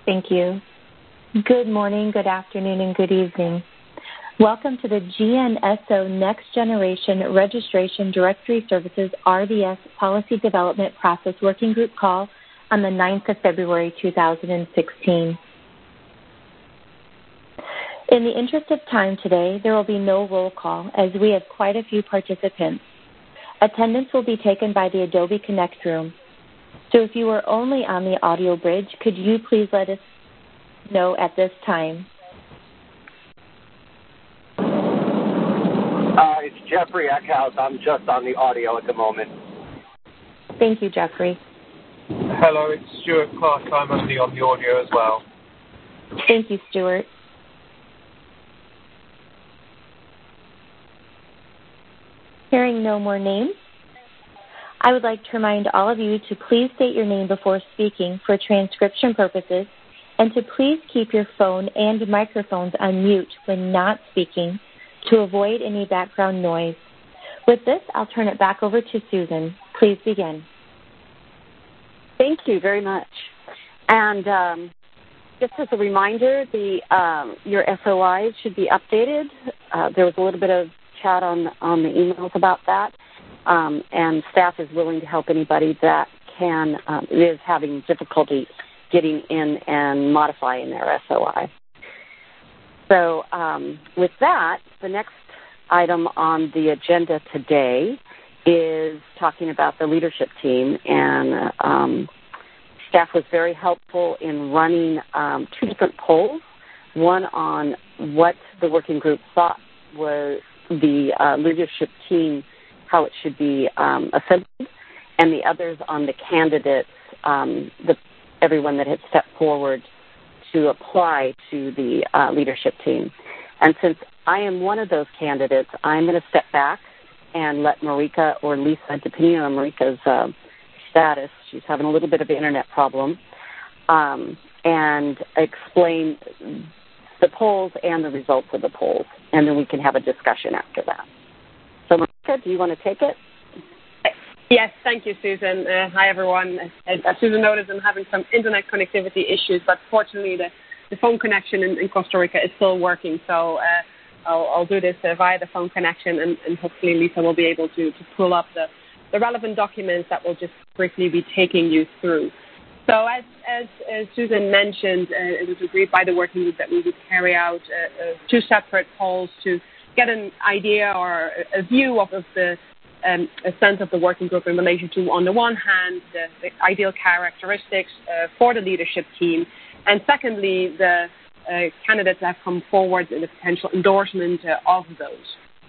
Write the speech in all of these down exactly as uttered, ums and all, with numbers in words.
Thank you. Good morning, good afternoon, and good evening. Welcome to the G N S O Next Generation Registration Directory Services R D S Policy Development Process Working Group call on the ninth of February two thousand sixteen. In the interest of time today, there will be no roll call as we have quite a few participants. Attendance will be taken by the Adobe Connect room. So if you are only on the audio bridge, could you please let us know at this time? Uh, it's Jeffrey Eckhouse. I'm just on the audio at the moment. Thank you, Jeffrey. Hello, it's Stuart Clark. I'm only on the audio as well. Thank you, Stuart. Hearing no more names, I would like to remind all of you to please state your name before speaking for transcription purposes, and to please keep your phone and microphones on mute when not speaking to avoid any background noise. With this, I'll turn it back over to Susan. Please begin. Thank you very much. And um, just as a reminder, the um, your S O Is should be updated. Uh, there was a little bit of chat on, on the emails about that, um, and staff is willing to help anybody that can um, is having difficulty getting in and modifying their S O I. So um, with that, the next item on the agenda today is talking about the leadership team, and um, staff was very helpful in running um, two different polls, one on what the working group thought was the uh, leadership team, how it should be um, assembled, and the others on the candidates, um, the everyone that had stepped forward to apply to the uh, leadership team. And since I am one of those candidates, I'm going to step back and let Marika or Lisa, depending on Marika's uh, status, she's having a little bit of an internet problem, um, and explain the polls and the results of the polls, and then we can have a discussion after that. So Marika, do you want to take it? Yes, thank you, Susan. Uh, hi, everyone. As, as Susan noticed, I'm having some internet connectivity issues, but fortunately the, the phone connection in, in Costa Rica is still working, so uh, I'll, I'll do this uh, via the phone connection, and, and hopefully Lisa will be able to, to pull up the, the relevant documents that we'll just briefly be taking you through. So as, as, as Susan mentioned, uh, it was agreed by the working group that we would carry out uh, uh, two separate polls to get an idea or a, a view of, of the Um, a sense of the working group in relation to, on the one hand, the, the ideal characteristics uh, for the leadership team, and secondly, the uh, candidates that have come forward and the potential endorsement uh, of those.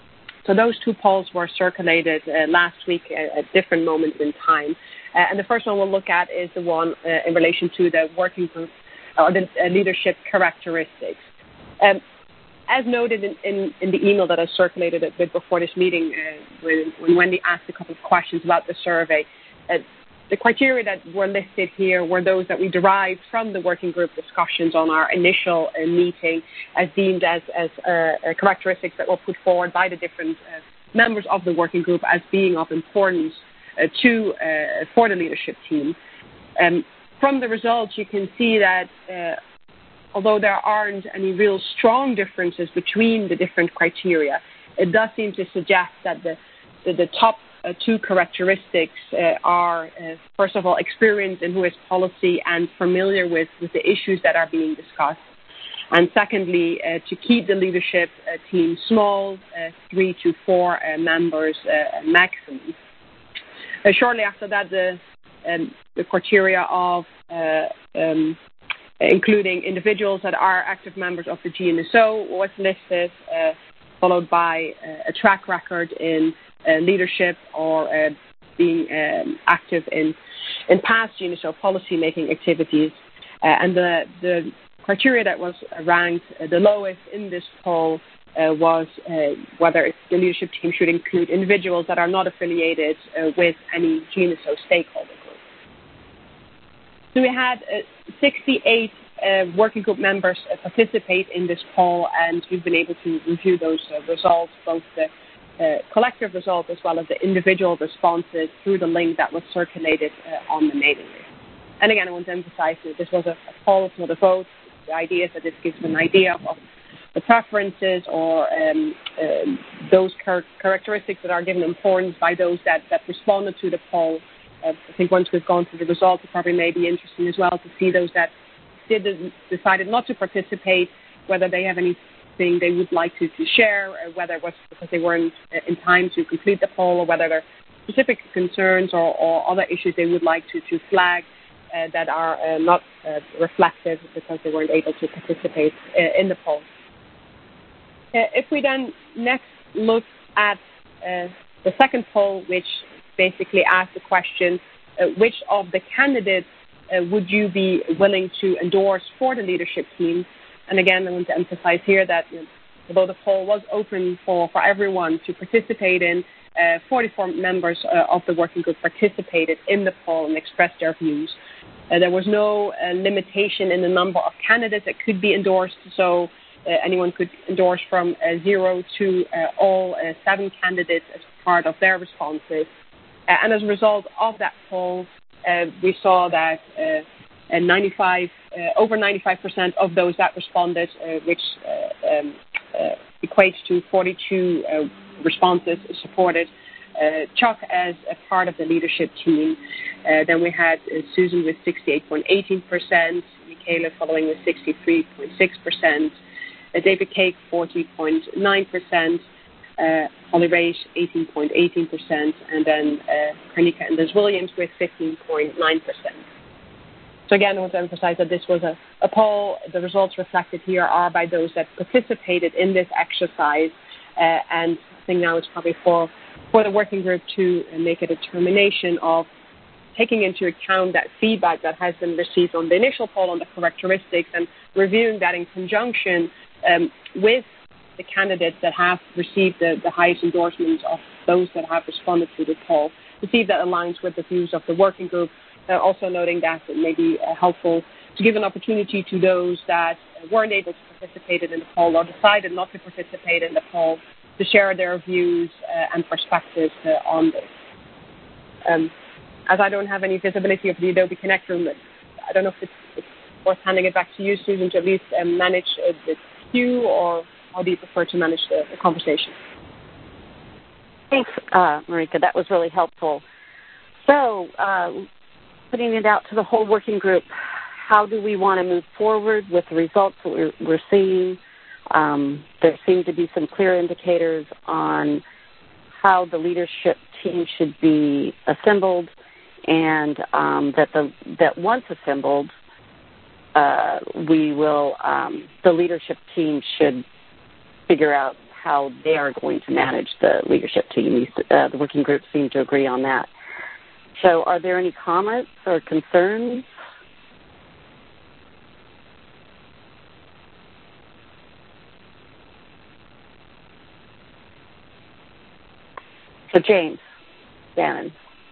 So those two polls were circulated uh, last week at, at different moments in time. Uh, and the first one we'll look at is the one uh, in relation to the working group or the uh, leadership characteristics. Um, As noted in, in, in the email that I circulated a bit before this meeting, uh, when, when Wendy asked a couple of questions about the survey, uh, the criteria that were listed here were those that we derived from the working group discussions on our initial uh, meeting as deemed as, as uh, uh, characteristics that were put forward by the different uh, members of the working group as being of importance uh, to uh, for the leadership team. Um, from the results, you can see that uh, although there aren't any real strong differences between the different criteria, it does seem to suggest that the, the, the top uh, two characteristics uh, are, uh, first of all, experience in who is policy and familiar with, with the issues that are being discussed. And secondly, uh, to keep the leadership uh, team small, uh, three to four uh, members uh, maximum. Uh, shortly after that, the, um, the criteria of uh, um, including individuals that are active members of the G N S O was listed, uh, followed by uh, a track record in uh, leadership or uh, being um, active in, in past G N S O policy-making activities. Uh, and the, the criteria that was ranked uh, the lowest in this poll uh, was uh, whether the leadership team should include individuals that are not affiliated uh, with any G N S O stakeholder group. So we had uh, sixty-eight uh, working group members uh, participate in this poll, and we've been able to review those uh, results, both the uh, collective result as well as the individual responses through the link that was circulated uh, on the mailing list. And again, I want to emphasize that this was a, a poll, it's not a vote. The idea is that this gives an idea of, of the preferences or um, um, those char- characteristics that are given importance by those that, that responded to the poll. Uh, I think once we've gone through the results, it probably may be interesting as well to see those that did decided not to participate, whether they have anything they would like to, to share, or whether it was because they weren't in time to complete the poll, or whether there are specific concerns or, or other issues they would like to, to flag uh, that are uh, not uh, reflective because they weren't able to participate uh, in the poll. Uh, if we then next look at uh, the second poll, which basically asked the question, uh, which of the candidates uh, would you be willing to endorse for the leadership team? And again, I want to emphasize here that you know, although the poll was open for, for everyone to participate in, uh, forty-four members uh, of the working group participated in the poll and expressed their views. Uh, there was no uh, limitation in the number of candidates that could be endorsed, so uh, anyone could endorse from uh, zero to uh, all uh, seven candidates as part of their responses. Uh, and as a result of that poll, uh, we saw that uh, ninety-five, uh, over ninety-five percent of those that responded, uh, which uh, um, uh, equates to forty-two uh, responses, supported uh, Chuck as a part of the leadership team. Uh, then we had uh, Susan with sixty-eight point one eight percent, Michaela following with sixty-three point six percent, uh, David Cake forty point nine percent, uh, Holly Raish eighteen point one eight percent, and then uh, Carnica and Liz Williams with fifteen point nine percent. So again, I want to emphasize that this was a, a poll. The results reflected here are by those that participated in this exercise, uh, and I think now it's probably for, for the working group to uh, make a determination of taking into account that feedback that has been received on the initial poll on the characteristics and reviewing that in conjunction um, with the candidates that have received the, the highest endorsements of those that have responded to the poll, to see if that aligns with the views of the working group. Uh, also noting that it may be uh, helpful to give an opportunity to those that weren't able to participate in the poll or decided not to participate in the poll to share their views uh, and perspectives uh, on this. Um, as I don't have any visibility of the Adobe Connect room, I don't know if it's, it's worth handing it back to you, Susan, to at least um, manage uh, the queue, or how do you prefer to manage the, the conversation? Thanks, uh, Marika. That was really helpful. So, uh, putting it out to the whole working group, how do we want to move forward with the results that we're, we're seeing? Um, there seem to be some clear indicators on how the leadership team should be assembled, and um, that the that once assembled, uh, we will um, the leadership team should figure out how they are going to manage the leadership team. Uh, the working group seem to agree on that. So are there any comments or concerns? So James Gannon.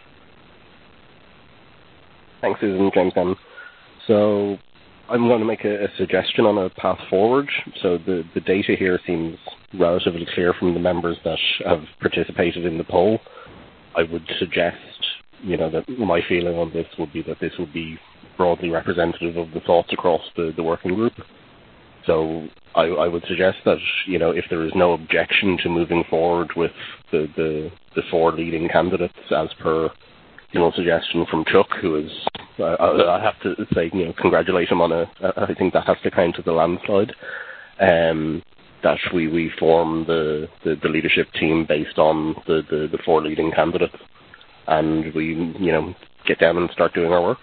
Thanks, Susan. James Gannon. So I'm going to make a, a suggestion on a path forward. So the, the data here seems relatively clear from the members that have participated in the poll. I would suggest, you know, that my feeling on this would be that this would be broadly representative of the thoughts across the, the working group. So I, I would suggest that, you know, if there is no objection to moving forward with the, the, the four leading candidates as per, you know, suggestion from Chuck, who is, uh, I, I have to say, you know, congratulate him on a, I think that has to count as a landslide, um, that we, we form the, the, the leadership team based on the, the, the four leading candidates, and we, you know, get down and start doing our work.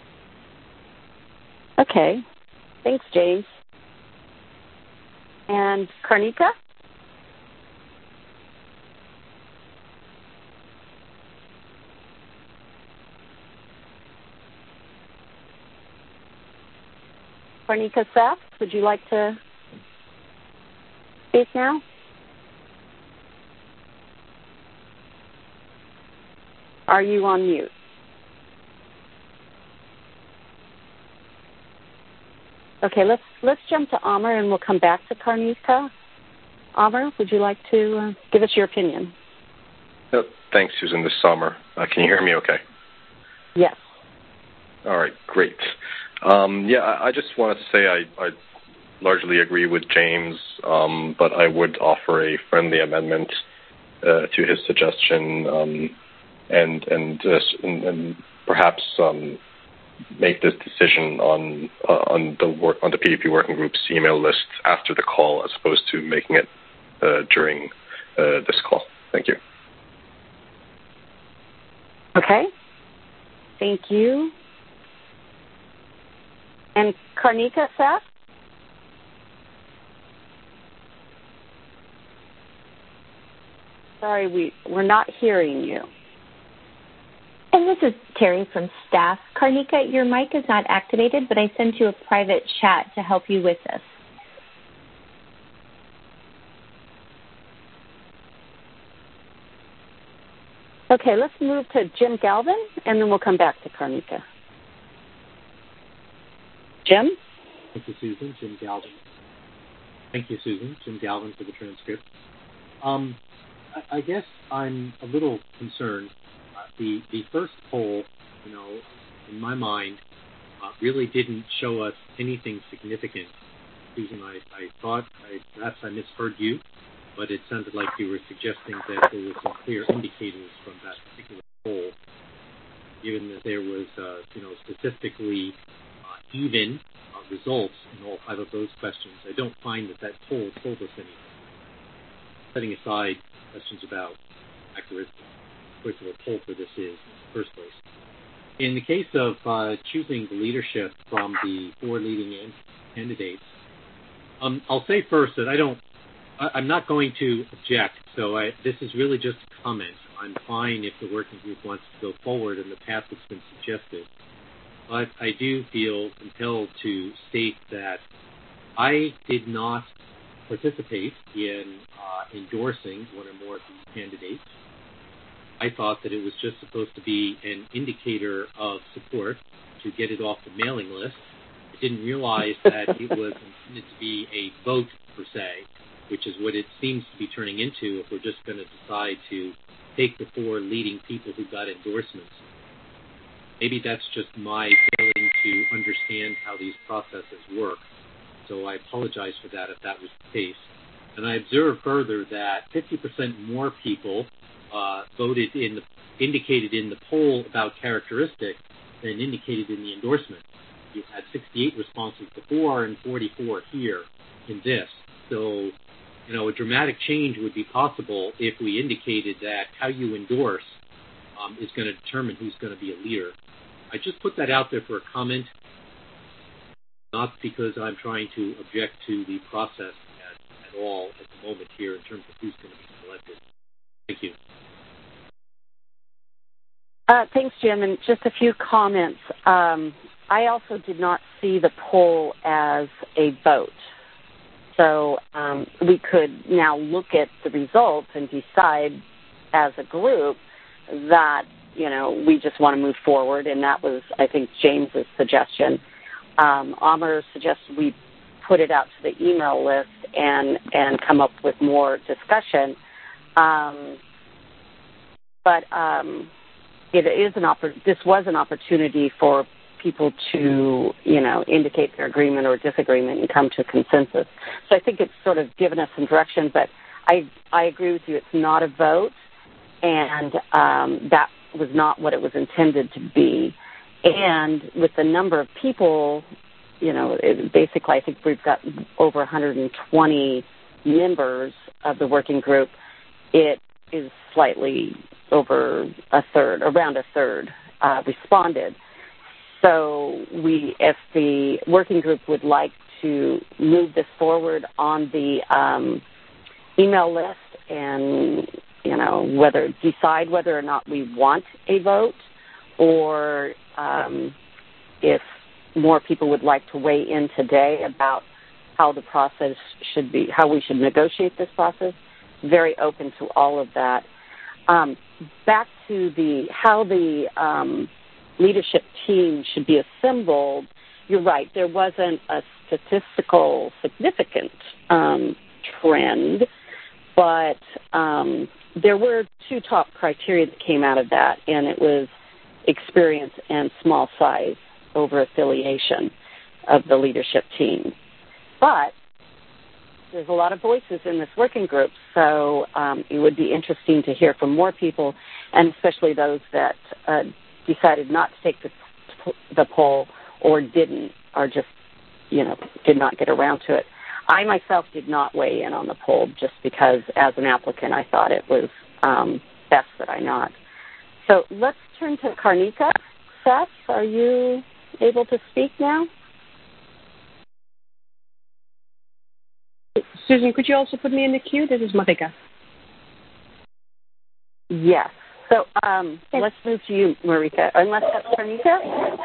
Okay. Thanks, James. And Carnica? Carnica Seth, would you like to speak now? Are you on mute? Okay, let's let's jump to Amr, and we'll come back to Carnica. Amr, would you like to uh, give us your opinion? Oh, thanks, Susan. This is Amr. Uh, can you hear me okay? Yes. All right, great. Um, yeah, I, I just wanted to say I, I largely agree with James, um, but I would offer a friendly amendment uh, to his suggestion, um, and and, uh, and and perhaps um, make this decision on uh, on the work on the P D P working group's email list after the call, as opposed to making it uh, during uh, this call. Thank you. Okay. Thank you. And Karnika, Seth? Sorry, we, we're not hearing you. And this is Terry from staff. Karnika, your mic is not activated, but I sent you a private chat to help you with this. Okay, let's move to Jim Galvin, and then we'll come back to Karnika. Jim? Thank you, Susan. Jim Galvin. Thank you, Susan. Jim Galvin for the transcript. Um, I, I guess I'm a little concerned. Uh, the the first poll, you know, in my mind, uh, really didn't show us anything significant. Susan, I, I thought I, perhaps I misheard you, but it sounded like you were suggesting that there were some clear indicators from that particular poll, given that there was, uh, you know, statistically uh, even uh, results in all five of those questions. I don't find that that poll told us anything. Setting aside questions about accuracy, which the poll for this is in the first place. In the case of uh, choosing the leadership from the four leading candidates, um, I'll say first that I don't, I, I'm not going to object. So I, this is really just a comment. I'm fine if the working group wants to go forward in the path that's been suggested. But I do feel compelled to state that I did not participate in uh, endorsing one or more of these candidates. I thought that it was just supposed to be an indicator of support to get it off the mailing list. I didn't realize that it was intended to be a vote per se, which is what it seems to be turning into if we're just going to decide to take the four leading people who got endorsements. Maybe that's just my failing to understand how these processes work. So I apologize for that if that was the case. And I observed further that fifty percent more people uh, voted in the, indicated in the poll about characteristics than indicated in the endorsement. You had sixty-eight responses before and forty-four here in this. So, you know, a dramatic change would be possible if we indicated that how you endorse um, is going to determine who's going to be a leader. I just put that out there for a comment, not because I'm trying to object to the process at, at all at the moment here in terms of who's going to be selected. Thank you. Uh, thanks, Jim. And just a few comments. Um, I also did not see the poll as a vote. So um, we could now look at the results and decide as a group that, you know, we just want to move forward. And that was, I think, James's suggestion. Um, Amr suggested we put it out to the email list and, and come up with more discussion. Um, but um, it is an oppor- this was an opportunity for people to, you know, indicate their agreement or disagreement and come to consensus. So I think it's sort of given us some direction, but I, I agree with you. It's not a vote, and um, that was not what it was intended to be. And with the number of people, you know, it, basically I think we've got over one hundred twenty members of the working group. It is slightly over a third, around a third uh, responded. So we, if the working group would like to move this forward on the um, email list and, you know, whether decide whether or not we want a vote, or um, if more people would like to weigh in today about how the process should be, how we should negotiate this process, very open to all of that. Um, back to the how the um, leadership team should be assembled, you're right, there wasn't a statistical significant um, trend, but um, there were two top criteria that came out of that, and it was experience and small size over affiliation of the leadership team. But there's a lot of voices in this working group, so um, it would be interesting to hear from more people, and especially those that uh, decided not to take the, the poll or didn't, or just, you know, did not get around to it. I myself did not weigh in on the poll just because, as an applicant, I thought it was um, best that I not. So let's turn to Karnika. Seth, are you able to speak now? Susan, could you also put me in the queue? This is Marika. Yes. So um, let's move to you, Marika, unless that's Karnika.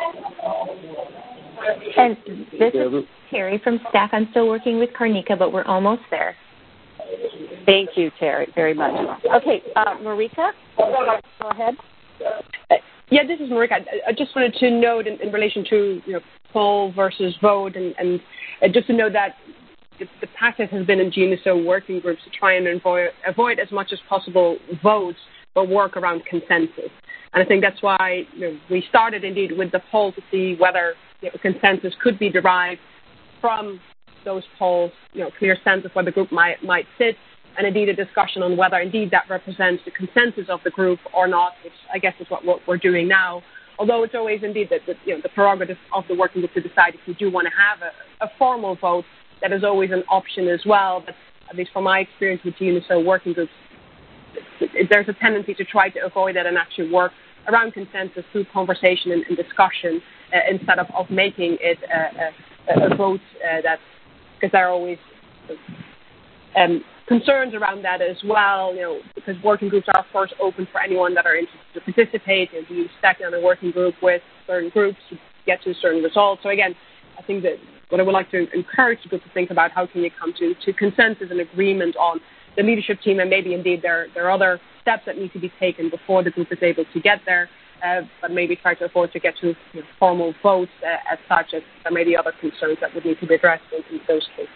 And this is Terry from staff. I'm still working with Karnika, but we're almost there. Thank you, Terry, very much. Okay, uh, Marika, go ahead. Uh, yeah, this is Marika. I, I just wanted to note in, in relation to you know, poll versus vote, and, and uh, just to know that the, the practice has been in G N S O working groups to try and avoid, avoid as much as possible votes, but work around consensus. And I think that's why you know, we started indeed with the poll to see whether you know, consensus could be derived from those polls, you know, clear sense of where the group might might sit, and indeed a discussion on whether indeed that represents the consensus of the group or not, which I guess is what, what we're doing now. Although it's always indeed the, the, you know, the prerogative of the working group to decide if we do want to have a, a formal vote. That is always an option as well, but at least from my experience with G N S O working groups, there's a tendency to try to avoid that and actually work around consensus through conversation and, and discussion uh, instead of, of making it a, a, a vote uh, that, because there are always um, concerns around that as well, you know, because working groups are, of course, open for anyone that are interested to participate and be stuck in a working group with certain groups to get to certain results. So, again, I think that what I would like to encourage the group to think about, how can you come to, to consensus and agreement on the leadership team, and maybe indeed there, there are other steps that need to be taken before the group is able to get there, uh, but maybe try to afford to get to you know, formal votes uh, as such, as there may be other concerns that would need to be addressed in, in those cases.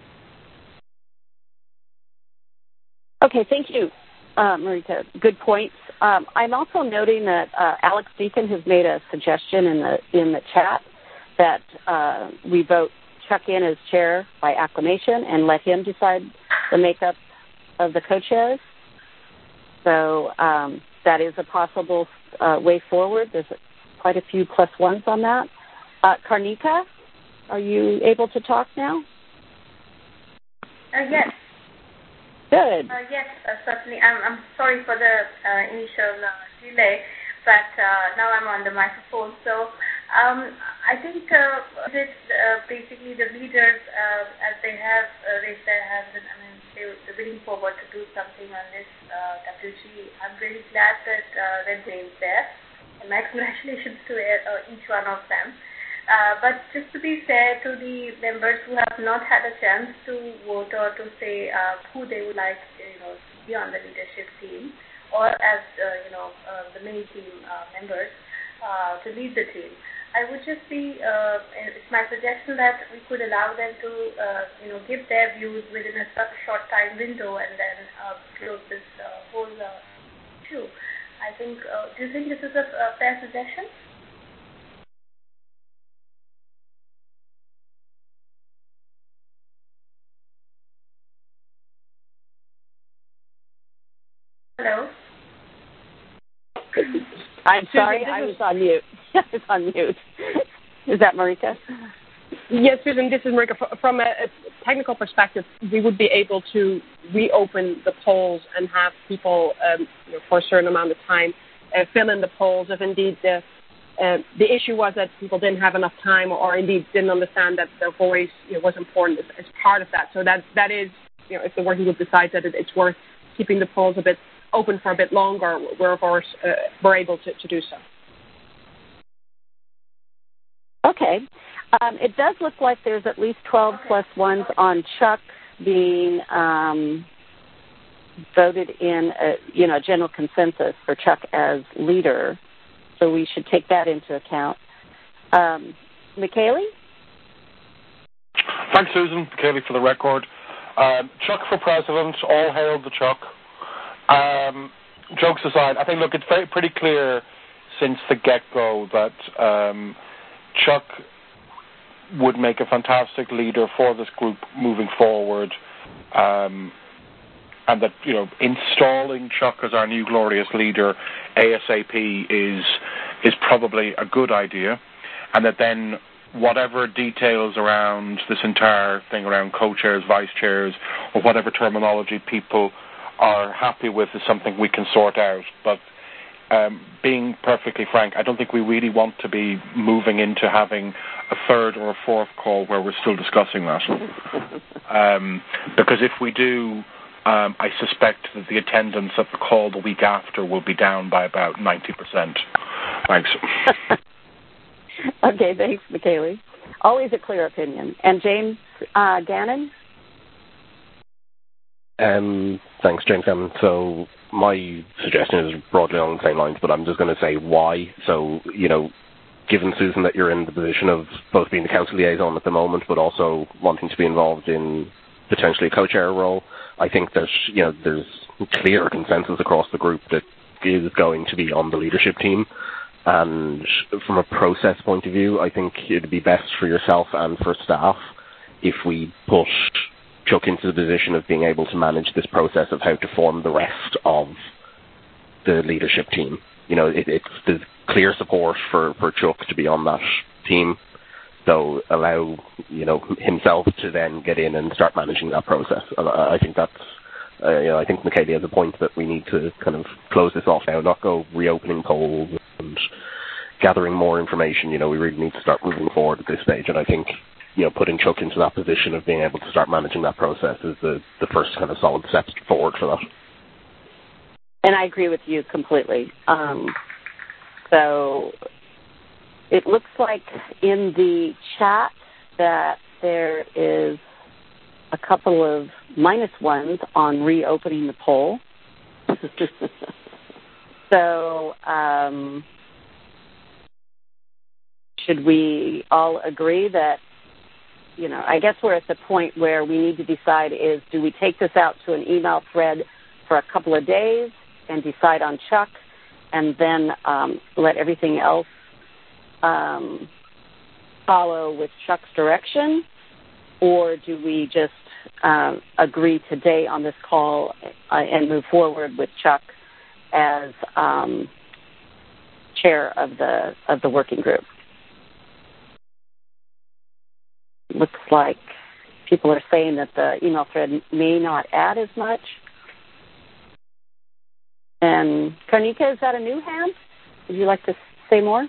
Okay, thank you, uh, Marika. Good points. Um, I'm also noting that uh, Alex Deacon has made a suggestion in the in the chat that uh, we vote Chuck in as chair by acclamation and let him decide the makeup of the co-chairs. So um, that is a possible uh, way forward. There's quite a few plus ones on that. Uh, Karnika, are you able to talk now? Uh, yes. Good. Uh, yes, uh, certainly. I'm, I'm sorry for the uh, initial uh, delay, but uh, now I'm on the microphone. So um, I think uh, this, uh, basically the leaders, uh, as they have uh, raised their hands, and I mean, they, they're willing forward to do something on this uh, W G. I'm really glad that uh, that James there, and my congratulations to uh, each one of them. Uh, but just to be fair to the members who have not had a chance to vote or to say uh, who they would like, you know, to be on the leadership team, or as uh, you know, uh, the main team uh, members uh, to lead the team, I would just be, uh, it's my suggestion that we could allow them to, uh, you know, give their views within a short time window and then uh, close this uh, whole uh, issue. I think. Uh, do you think this is a, a fair suggestion? Hello? I'm sorry, I was on mute. I was on mute. Is that Marika? Yes, Susan, this is Marika. From a, a technical perspective, we would be able to reopen the polls and have people, um, you know, for a certain amount of time, uh, fill in the polls if indeed the uh, the issue was that people didn't have enough time, or indeed didn't understand that their voice, you know, was important as, as part of that. So that that is, you know, if the working group decides that it, it's worth keeping the polls a bit open for a bit longer, we're of course uh, we're able to, to do so. Okay. Um, it does look like there's at least twelve plus ones on Chuck being um, voted in, a, you know, general consensus for Chuck as leader. So we should take that into account. Um, Michaeli? Thanks, Susan. Michaeli for the record. Um, Chuck for president. All hail the Chuck. Um, jokes aside, I think, look, it's very pretty clear since the get-go that um, Chuck would make a fantastic leader for this group moving forward, um, and that, you know, installing Chuck as our new glorious leader ASAP is is probably a good idea, and that then whatever details around this entire thing around co-chairs, vice chairs, or whatever terminology people are happy with is something we can sort out. But um, being perfectly frank, I don't think we really want to be moving into having a third or a fourth call where we're still discussing that. um, because if we do, um, I suspect that the attendance at the call the week after will be down by about ninety percent. Thanks. Okay, thanks, Michaeli. Always a clear opinion. And James uh, Gannon? Um, thanks, James Gannon. So my suggestion is broadly along the same lines, but I'm just going to say why. So, you know, given, Susan, that you're in the position of both being the council liaison at the moment, but also wanting to be involved in potentially a co-chair role, I think that, you know, there's clear consensus across the group that is going to be on the leadership team. And from a process point of view, I think it'd be best for yourself and for staff if we put Chuck into the position of being able to manage this process of how to form the rest of the leadership team. You know, it, it's there's clear support for, for Chuck to be on that team. So allow, you know, himself to then get in and start managing that process. And I, I think that's, uh, you know, I think Michaeli has a point that we need to kind of close this off now, not go reopening polls and gathering more information. You know, we really need to start moving forward at this stage. And I think, you know, putting Chuck into that position of being able to start managing that process is the, the first kind of solid step forward for that. And I agree with you completely. Um, so it looks like in the chat that there is a couple of minus ones on reopening the poll. So um, should we all agree that, you know, I guess we're at the point where we need to decide is, do we take this out to an email thread for a couple of days and decide on Chuck and then um, let everything else um, follow with Chuck's direction? Or do we just uh, agree today on this call uh, and move forward with Chuck as um, chair of the of the working group? Looks like people are saying that the email thread may not add as much. And Karnika, is that a new hand? Would you like to say more?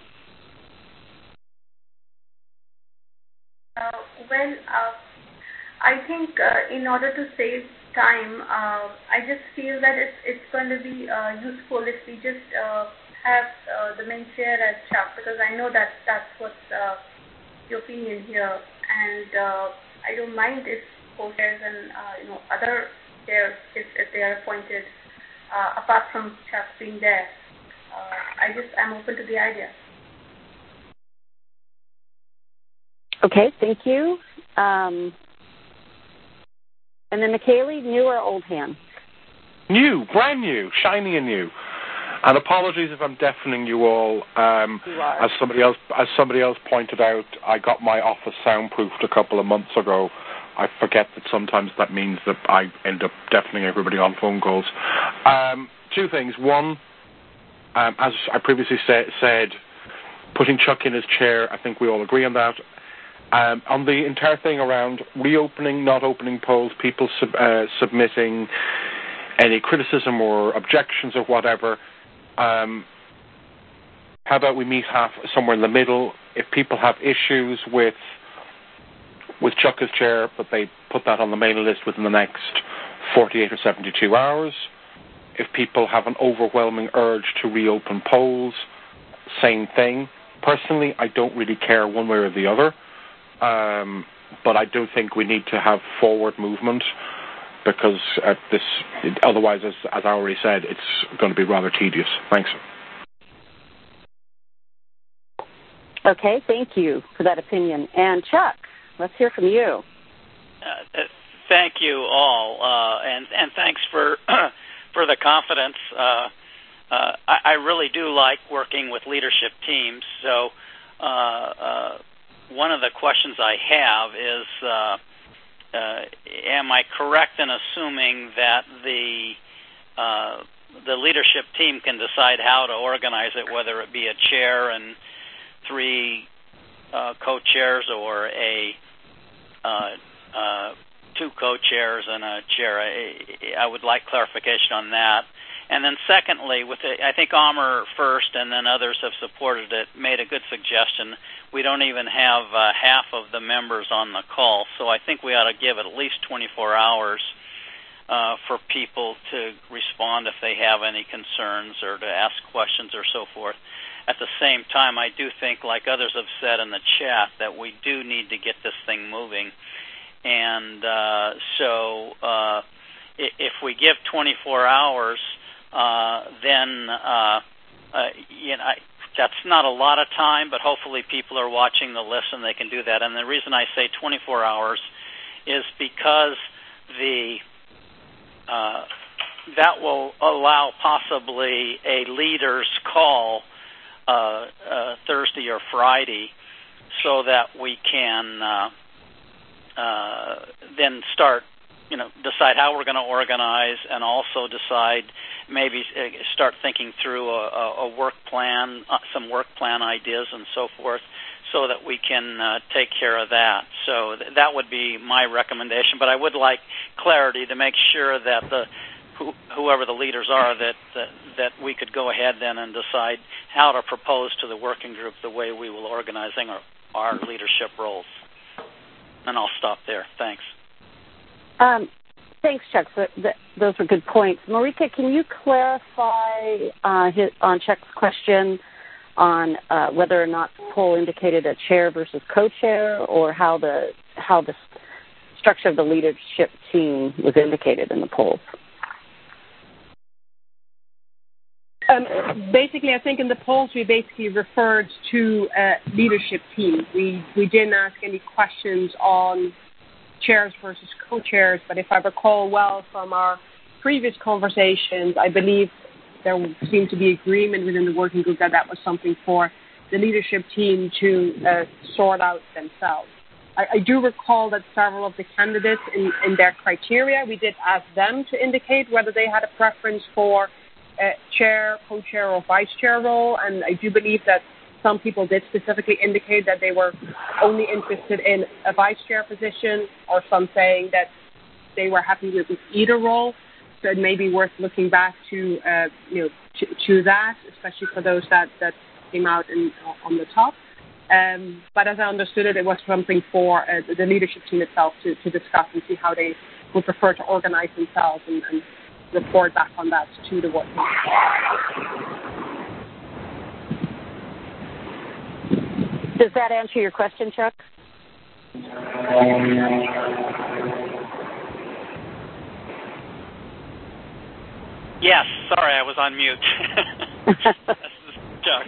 Uh, well, uh, I think uh, in order to save time, uh, I just feel that it's, it's going to be uh, useful if we just uh, have uh, the main chair as Chuck, because I know that that's what's uh, the opinion here. And uh, I don't mind if co-chairs and uh, you know other chairs, if, if they are appointed, uh, apart from Chuck being there. Uh, I just I'm open to the idea. Okay, thank you. Um, and then Michaeli, new or old hand? New, brand new, shiny and new. And apologies if I'm deafening you all. Um, you are. As somebody else, as somebody else pointed out, I got my office soundproofed a couple of months ago. I forget that sometimes that means that I end up deafening everybody on phone calls. Um, two things. One, um, as I previously say, said, putting Chuck in as chair, I think we all agree on that. Um, on the entire thing around reopening, not opening polls, people sub, uh, submitting any criticism or objections or whatever, um, how about we meet half somewhere in the middle? If people have issues with with Chuck as chair, but they put that on the mailing list within the next forty-eight or seventy-two hours. If people have an overwhelming urge to reopen polls, same thing. Personally, I don't really care one way or the other. Um, but I do think we need to have forward movement because at this, otherwise, as, as I already said, it's going to be rather tedious. Thanks. Okay, thank you for that opinion. And Chuck, let's hear from you. Uh, thank you all, uh, and and thanks for for the confidence. Uh, uh, I, I really do like working with leadership teams, so uh, uh, one of the questions I have is, uh, uh, am I correct in assuming that the uh, the leadership team can decide how to organize it, whether it be a chair and three uh, co-chairs or a uh, uh, two co-chairs and a chair? I, I would like clarification on that. And then secondly, with the, I think Amr first and then others have supported it, made a good suggestion. We don't even have uh, half of the members on the call, so I think we ought to give at least twenty-four hours uh, for people to respond if they have any concerns or to ask questions or so forth. At the same time, I do think, like others have said in the chat, that we do need to get this thing moving. And uh, so uh, if we give twenty-four hours, uh, then uh, uh, you know, I, that's not a lot of time, but hopefully people are watching the list and they can do that. And the reason I say twenty-four hours is because the uh, that will allow possibly a leader's call uh, uh, Thursday or Friday, so that we can uh, uh, then start, you know, decide how we're going to organize, and also decide maybe uh, start thinking through a, a work plan, uh, some work plan ideas and so forth, so that we can uh, take care of that. So th- that would be my recommendation. But I would like clarity to make sure that the who, whoever the leaders are, that, that that we could go ahead then and decide how to propose to the working group the way we will organizing our, our leadership roles. And I'll stop there. Thanks. Um, thanks, Chuck. So th- those were good points. Marika, can you clarify uh, his, on Chuck's question on uh, whether or not the poll indicated a chair versus co-chair, or how the how the structure of the leadership team was indicated in the poll? Um, basically, I think in the polls we basically referred to a leadership team. We we didn't ask any questions on chairs versus co-chairs, but if I recall well from our previous conversations, I believe there seemed to be agreement within the working group that that was something for the leadership team to uh, sort out themselves. I, I do recall that several of the candidates in, in their criteria, we did ask them to indicate whether they had a preference for a chair, co-chair, or vice chair role, and I do believe that some people did specifically indicate that they were only interested in a vice chair position, or some saying that they were happy with either role. So it may be worth looking back to, uh, you know, to, to that, especially for those that, that came out in, on the top. Um, but as I understood it, it was something for uh, the leadership team itself to, to discuss and see how they would prefer to organize themselves and, and report back on that to the working group. Does that answer your question, Chuck? Yes. Sorry, I was on mute. This is Chuck.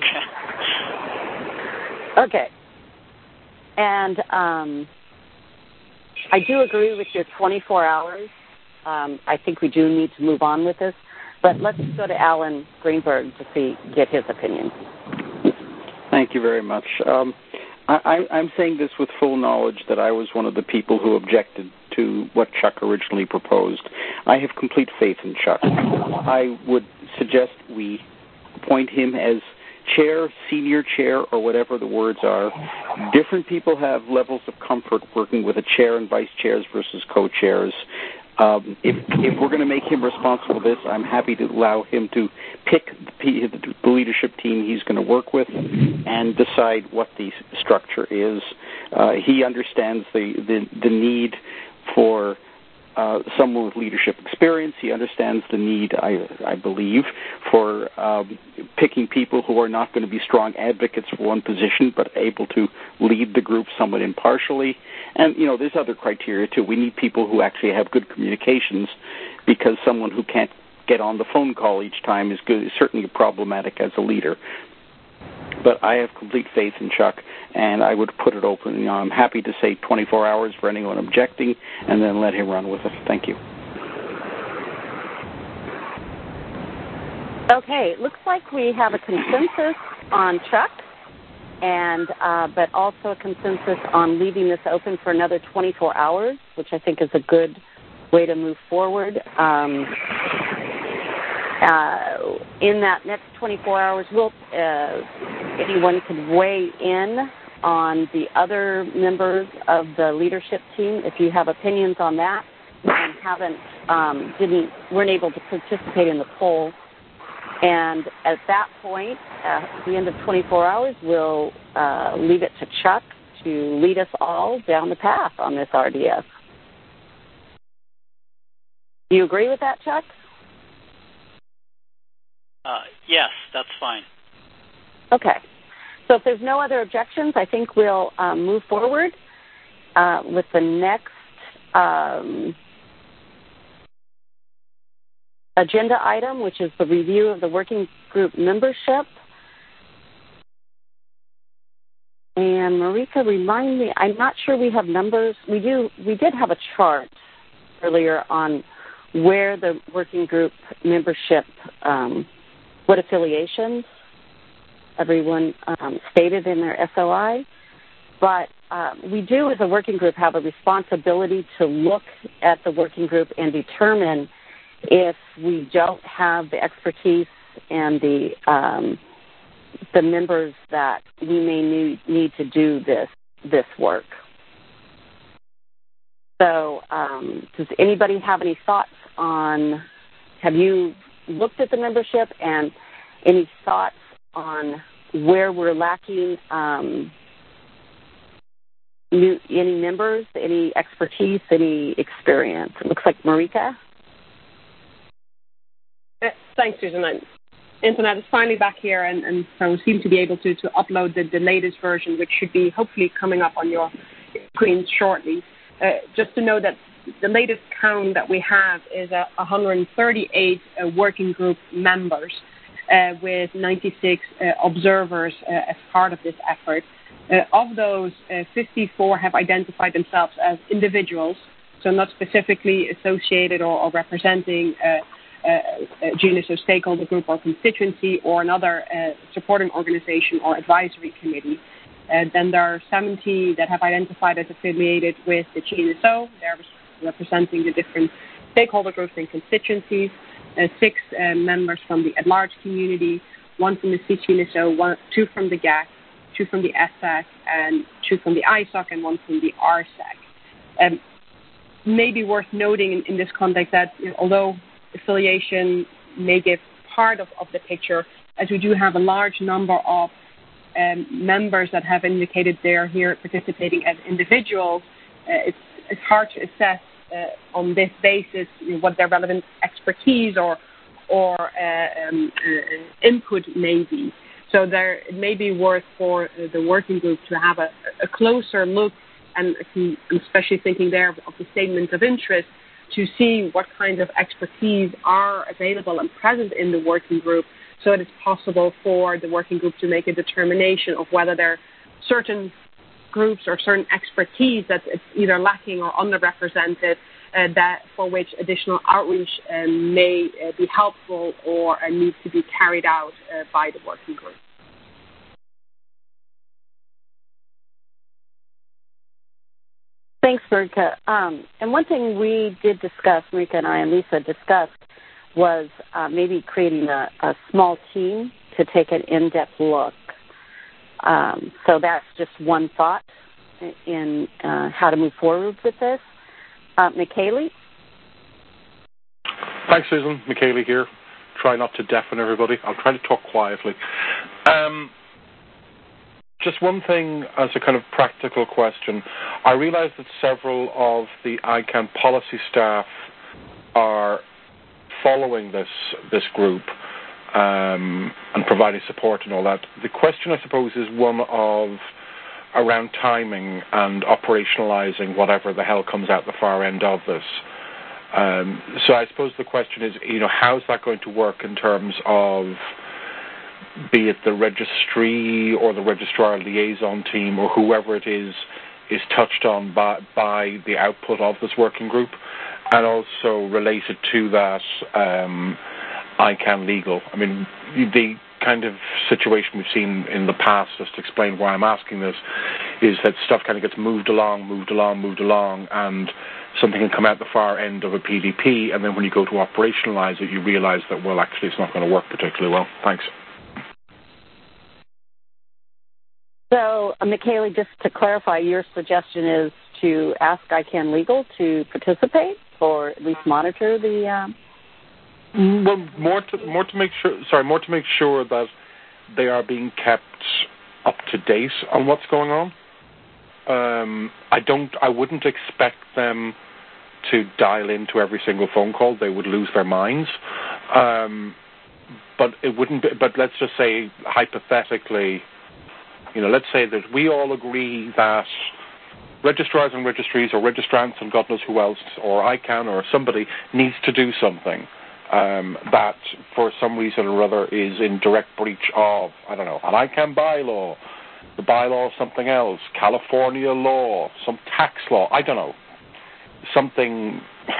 Okay. And um, I do agree with your twenty-four hours. Um, I think we do need to move on with this. But let's go to Alan Greenberg to see get his opinion. Thank you very much. Um, I, I'm saying this with full knowledge that I was one of the people who objected to what Chuck originally proposed. I have complete faith in Chuck. I would suggest we appoint him as chair, senior chair, or whatever the words are. Different people have levels of comfort working with a chair and vice chairs versus co-chairs. Um, if, if we're going to make him responsible for this, I'm happy to allow him to pick the, the leadership team he's going to work with and decide what the structure is. Uh, he understands the, the, the need for uh, someone with leadership experience. He understands the need, I, I believe, for um, picking people who are not going to be strong advocates for one position but able to lead the group somewhat impartially. And, you know, there's other criteria, too. We need people who actually have good communications, because someone who can't get on the phone call each time is, good, is certainly problematic as a leader. But I have complete faith in Chuck, and I would put it open. You know, I'm happy to say twenty-four hours for anyone objecting, and then let him run with it. Thank you. Okay, it looks like we have a consensus on Chuck. and uh, but also a consensus on leaving this open for another twenty-four hours, which I think is a good way to move forward. Um, uh, in that next twenty-four hours, we'll, uh, anyone can weigh in on the other members of the leadership team if you have opinions on that and haven't um, didn't weren't able to participate in the poll. And at that point, at the end of twenty-four hours, we'll uh, leave it to Chuck to lead us all down the path on this R D S. Do you agree with that, Chuck? Uh, yes, that's fine. Okay. So if there's no other objections, I think we'll um, move forward uh, with the next um, agenda item, which is the review of the working group membership. And Marika, remind me, I'm not sure we have numbers. We do. We did have a chart earlier on where the working group membership, um, what affiliations everyone um, stated in their S O I. But uh, we do, as a working group, have a responsibility to look at the working group and determine if we don't have the expertise and the um, the members that we may need, need to do this this work. So um, does anybody have any thoughts on, have you looked at the membership and any thoughts on where we're lacking um, new, any members, any expertise, any experience? It looks like Marika. Uh, thanks, Susan. I'm, Internet is finally back here, and, and so we seem to be able to, to upload the, the latest version, which should be hopefully coming up on your screen shortly. Uh, just to know that the latest count that we have is uh, one hundred thirty-eight uh, working group members uh, with ninety-six uh, observers uh, as part of this effort. Uh, of those, uh, fifty-four have identified themselves as individuals, so not specifically associated or, or representing uh, uh, a G N S O stakeholder group or constituency or another uh, supporting organization or advisory committee. Uh, then there are seventy that have identified as affiliated with the G N S O. They're representing the different stakeholder groups and constituencies. Uh, six uh, members from the at-large community, one from the C G N S O, one, two from the G A C, two from the S A C, and two from the I S O C, and one from the R S A C. Um, maybe worth noting in, in this context that, you know, although affiliation may give part of, of the picture, as we do have a large number of um, members that have indicated they're here participating as individuals, uh, it's, it's hard to assess uh, on this basis, you know, what their relevant expertise or or uh, um, uh, input may be. So there, it may be worth for uh, the working group to have a, a closer look, and especially thinking there of the statements of interest, to see what kinds of expertise are available and present in the working group, so that it's possible for the working group to make a determination of whether there are certain groups or certain expertise that it's either lacking or underrepresented, uh, that for which additional outreach uh, may uh, be helpful or uh, need to be carried out uh, by the working group. Thanks, Marika. Um, and one thing we did discuss, Marika and I and Lisa discussed, was uh, maybe creating a, a small team to take an in-depth look. Um, so that's just one thought in uh, how to move forward with this. Uh, Michaeli? Thanks, Susan. Michaeli here. Try not to deafen everybody. I'll try to talk quietly. Um, just one thing as a kind of practical question. I realize that several of the I CANN policy staff are following this this group um, and providing support and all that. The question, I suppose, is one of around timing and operationalizing whatever the hell comes out the far end of this. Um, so I suppose the question is, you know, how's that going to work in terms of, be it the registry or the registrar liaison team or whoever it is, is touched on by, by the output of this working group, and also related to that, um, I CANN Legal. I mean, the kind of situation we've seen in the past, just to explain why I'm asking this, is that stuff kind of gets moved along, moved along, moved along, and something can come out the far end of a P D P, and then when you go to operationalize it, you realize that, well, actually it's not going to work particularly well. Thanks. So, uh, Michaela, just to clarify, your suggestion is to ask ICANN Legal to participate or at least monitor the... Um... Well, more to more to make sure. Sorry, more to make sure that they are being kept up to date on what's going on. Um, I don't. I wouldn't expect them to dial into every single phone call. They would lose their minds. Um, but it wouldn't. Be, but let's just say hypothetically, you know, let's say that we all agree that registrars and registries, or registrants and God knows who else, or ICANN or somebody needs to do something. Um, that for some reason or other is in direct breach of, I don't know, an ICANN bylaw, the bylaw of something else, California law, some tax law, I don't know, something,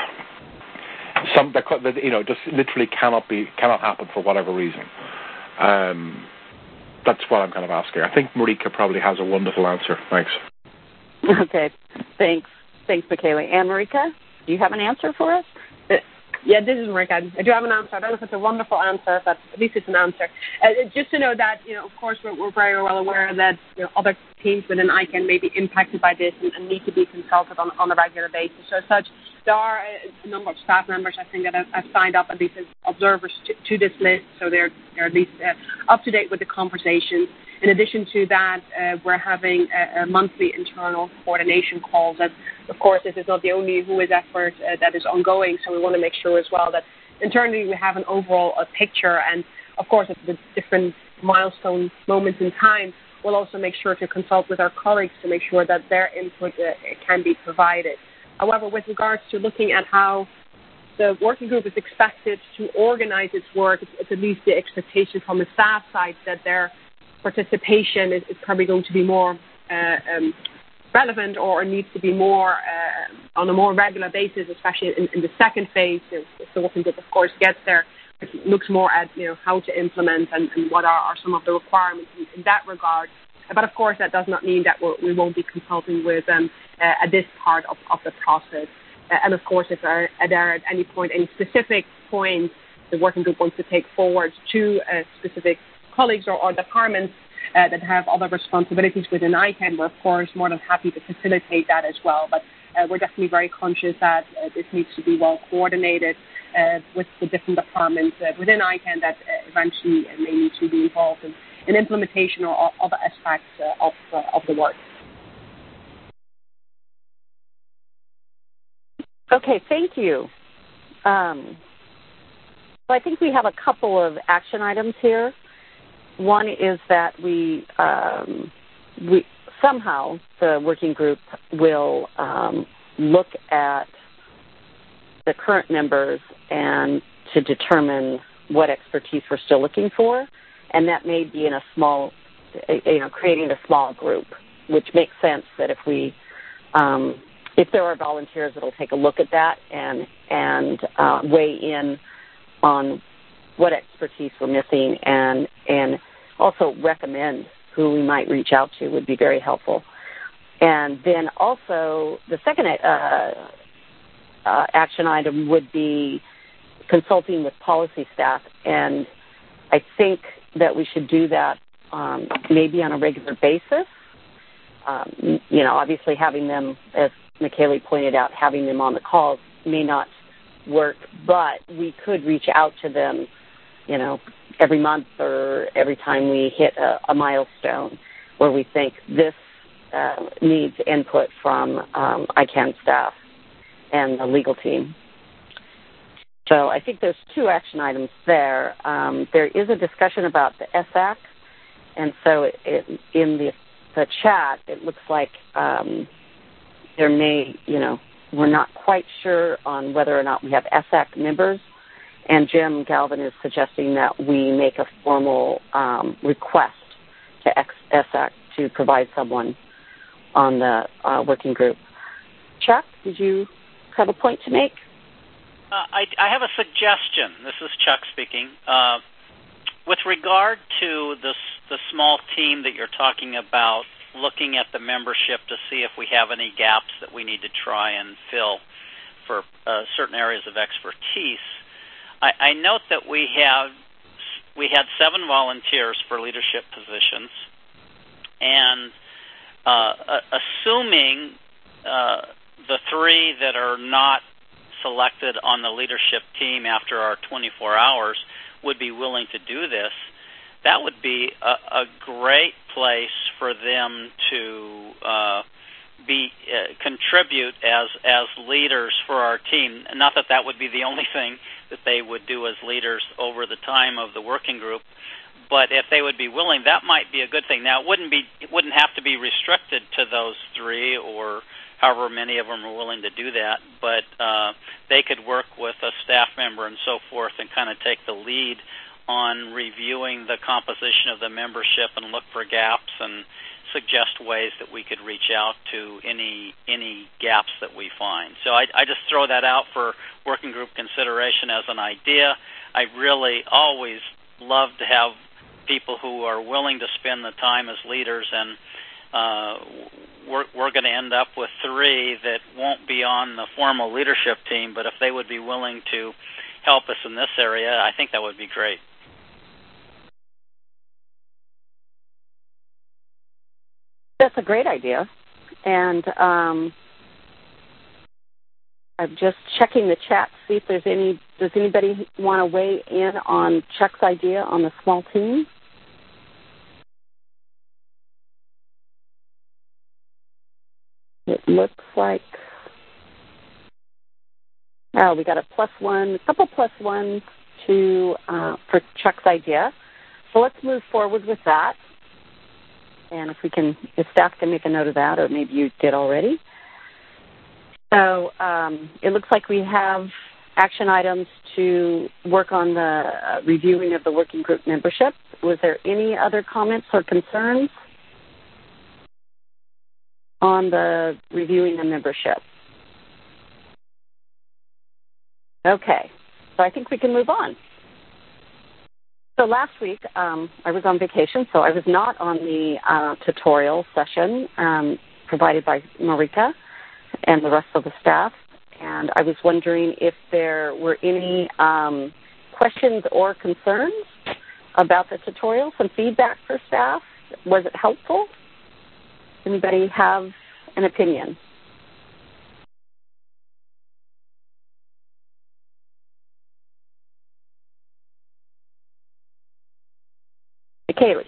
some that, you know, just literally cannot be, cannot happen for whatever reason. Um, that's what I'm kind of asking. I think Marika probably has a wonderful answer. Thanks. Okay, thanks. Thanks, Michaela. And Marika, do you have an answer for us? Yeah, this is Marika. I do have an answer. I don't know if it's a wonderful answer, but at least it's an answer. Uh, just to know that, you know, of course, we're, we're very well aware that, you know, other teams within ICANN may be impacted by this and, and need to be consulted on, on a regular basis. So as such, there are a, a number of staff members, I think, that have, have signed up at least as observers to, to this list, so they're, they're at least uh, up to date with the conversations. In addition to that, uh, we're having a, a monthly internal coordination calls. And, of course, this is not the only W H O I S effort uh, that is ongoing, so we want to make sure as well that internally we have an overall uh, picture. And, of course, at the different milestone moments in time, we'll also make sure to consult with our colleagues to make sure that their input uh, can be provided. However, with regards to looking at how the working group is expected to organize its work, it's, it's at least the expectation from the staff side that their participation is, is probably going to be more uh, um, relevant or needs to be more uh, on a more regular basis, especially in, in the second phase. You know, if the working group, of course, gets there, it looks more at, you know, how to implement and, and what are, are some of the requirements in, in that regard. But, of course, that does not mean that we're, we won't be consulting with them uh, at this part of, of the process. Uh, and, of course, if there are, there are at any point any specific points the working group wants to take forward to a specific colleagues or, or departments uh, that have other responsibilities within ICANN, we're, of course, more than happy to facilitate that as well. But uh, we're definitely very conscious that uh, this needs to be well coordinated uh, with the different departments uh, within ICANN that uh, eventually uh, may need to be involved in, in implementation or, or other aspects uh, of, uh, of the work. Okay, thank you. Um, so I think we have a couple of action items here. One is that we, um, we somehow the working group will um, look at the current members and to determine what expertise we're still looking for, and that may be in a small, you know, creating a small group, which makes sense that if we, um, if there are volunteers that'll take a look at that and and uh, weigh in on what expertise we're missing and and also recommend who we might reach out to would be very helpful. And then also the second uh, uh, action item would be consulting with policy staff. And I think that we should do that um, maybe on a regular basis. Um, you know, obviously having them, as Michaela pointed out, having them on the calls may not work, but we could reach out to them, you know, every month or every time we hit a, a milestone where we think this uh, needs input from um, ICANN staff and the legal team. So I think there's two action items there. Um, there is a discussion about the S A C, and so it, it, in the, the chat, it looks like um, there may, you know, we're not quite sure on whether or not we have S A C members. And Jim Galvin is suggesting that we make a formal um, request to S A C to provide someone on the uh, working group. Chuck, did you have a point to make? Uh, I, I have a suggestion. This is Chuck speaking. Uh, with regard to the the small team that you're talking about, looking at the membership to see if we have any gaps that we need to try and fill for uh, certain areas of expertise, I, I note that we have we had seven volunteers for leadership positions, and uh, assuming uh, the three that are not selected on the leadership team after our twenty-four hours would be willing to do this, that would be a, a great place for them to uh, be uh, contribute as as leaders for our team. Not that that would be the only thing that they would do as leaders over the time of the working group, but if they would be willing, that might be a good thing. Now, it wouldn't be it wouldn't have to be restricted to those three or however many of them are willing to do that, but uh, they could work with a staff member and so forth and kind of take the lead on reviewing the composition of the membership and look for gaps and suggest ways that we could reach out to any any gaps that we find. So I, I just throw that out for working group consideration as an idea. I really always love to have people who are willing to spend the time as leaders, and uh, we're, we're going to end up with three that won't be on the formal leadership team, but if they would be willing to help us in this area, I think that would be great. That's a great idea. And um, I'm just checking the chat to see if there's any, does anybody want to weigh in on Chuck's idea on the small team? It looks like, oh, we got a plus one, a couple plus ones to, uh, for Chuck's idea. So let's move forward with that. And if we can, if staff can make a note of that, or maybe you did already. So um, it looks like we have action items to work on the uh, reviewing of the working group membership. Was there any other comments or concerns on the reviewing the membership? Okay, so I think we can move on. So last week, um, I was on vacation, so I was not on the uh, tutorial session um, provided by Marika and the rest of the staff, and I was wondering if there were any um, questions or concerns about the tutorial, some feedback for staff. Was it helpful? Anybody have an opinion? Kaylee.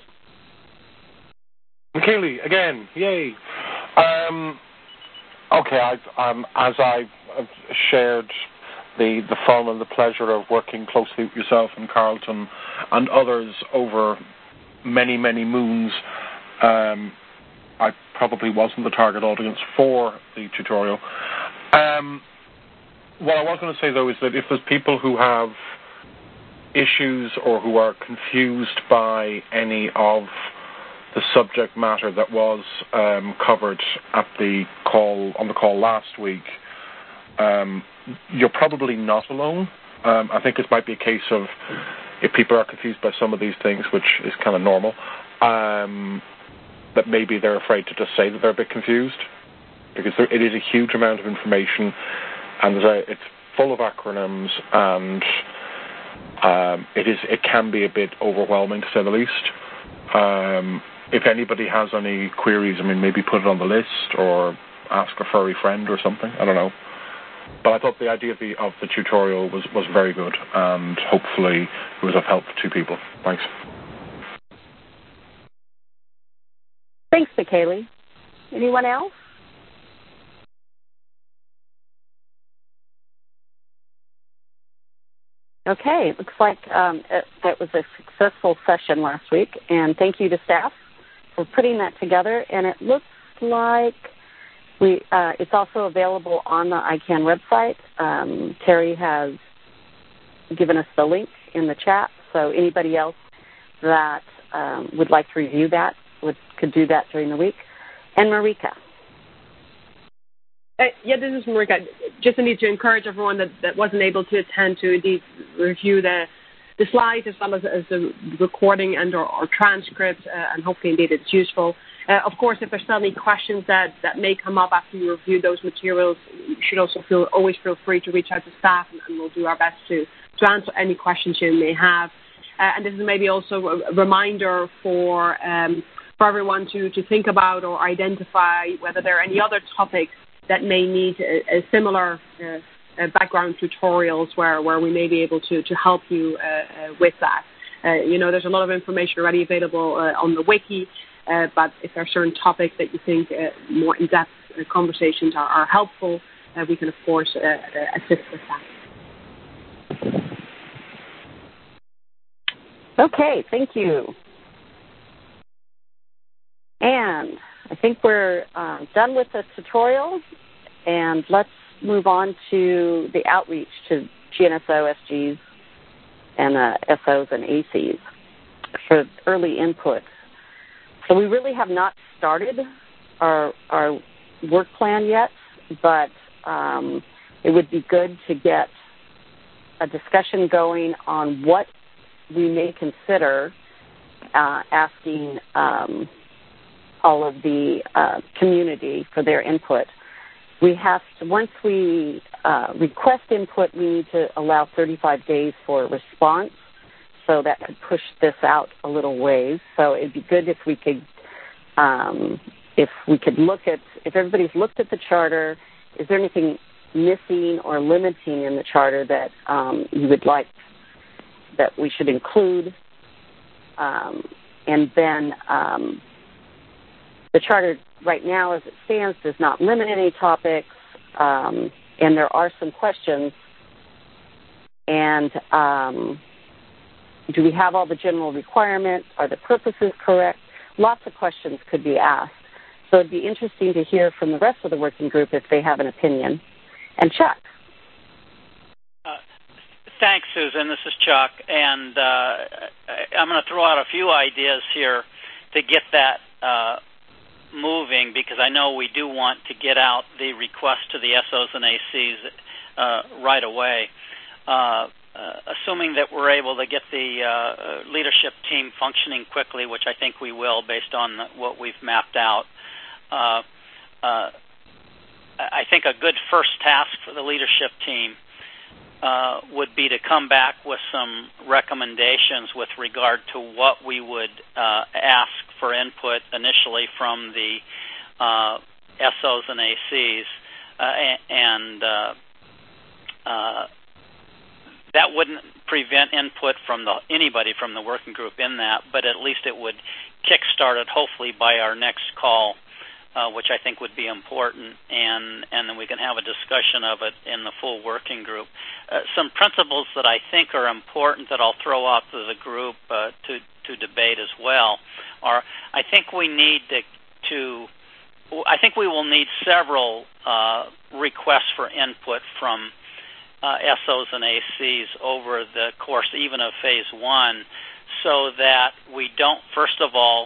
Kaylee, again, yay. Um, okay, I, um, as I've shared the, the fun and the pleasure of working closely with yourself and Carlton and others over many, many moons, um, I probably wasn't the target audience for the tutorial. Um, what I was going to say, though, is that if there's people who have issues or who are confused by any of the subject matter that was um, covered at the call on the call last week, um, you're probably not alone. Um, I think it might be a case of if people are confused by some of these things, which is kind of normal, um, that maybe they're afraid to just say that they're a bit confused, because there, it is a huge amount of information, and there's a, it's full of acronyms, and Um, it is. It can be a bit overwhelming, to say the least. Um, if anybody has any queries, I mean, maybe put it on the list or ask a furry friend or something. I don't know. But I thought the idea of the, of the tutorial was, was very good, and hopefully it was of help to people. Thanks. Thanks, Kaylee. Anyone else? Okay, it looks like um, it, that was a successful session last week, and thank you to staff for putting that together. And it looks like we uh, it's also available on the I CAN website. Um, Terry has given us the link in the chat, so anybody else that um, would like to review that would, could do that during the week. And Marika. Uh, yeah, this is Marika. Just need to encourage everyone that, that wasn't able to attend to indeed review the the slides as well as, as the recording and or, or transcript, uh, and hopefully indeed it's useful. Uh, of course, if there's still any questions that, that may come up after you review those materials, you should also feel always feel free to reach out to staff, and, and we'll do our best to, to answer any questions you may have. Uh, and this is maybe also a reminder for um, for everyone to, to think about or identify whether there are any other topics that may need a, a similar uh, uh, background tutorials where, where we may be able to, to help you uh, uh, with that. Uh, you know, there's a lot of information already available uh, on the wiki, uh, but if there are certain topics that you think uh, more in-depth uh, conversations are, are helpful, uh, we can, of course, uh, uh, assist with that. Okay, thank you. And I think we're uh, done with the tutorial, and let's move on to the outreach to G N S O, S Gs, and uh, S Os and A Cs for early input. So we really have not started our, our work plan yet, but um, it would be good to get a discussion going on what we may consider uh, asking um, all of the uh, community for their input. We have to, once we uh, request input, we need to allow thirty-five days for a response, so that could push this out a little ways. So it'd be good if we could, um, if we could look at, if everybody's looked at the charter, is there anything missing or limiting in the charter that um, you would like that we should include? Um, and then um, the charter right now, as it stands, does not limit any topics, um, and there are some questions. And um, do we have all the general requirements? Are the purposes correct? Lots of questions could be asked. So it'd be interesting to hear from the rest of the working group if they have an opinion. And Chuck. Uh, thanks, Susan. This is Chuck. And uh, I'm going to throw out a few ideas here to get that uh, moving, because I know we do want to get out the request to the S Os and A Cs uh, right away. Uh, uh, assuming that we're able to get the uh, leadership team functioning quickly, which I think we will based on the, what we've mapped out, uh, uh, I think a good first task for the leadership team uh, would be to come back with some recommendations with regard to what we would uh, ask for input initially from the uh, S Os and A Cs, uh, and uh, uh, that wouldn't prevent input from the, anybody from the working group in that, but at least it would kickstart it hopefully by our next call, uh, which I think would be important, and, and then we can have a discussion of it in the full working group. Uh, some principles that I think are important that I'll throw out to the group uh, to, to debate as well are, I think we need to, to I think we will need several uh, requests for input from Uh, S Os and A Cs over the course even of phase one, so that we don't, first of all,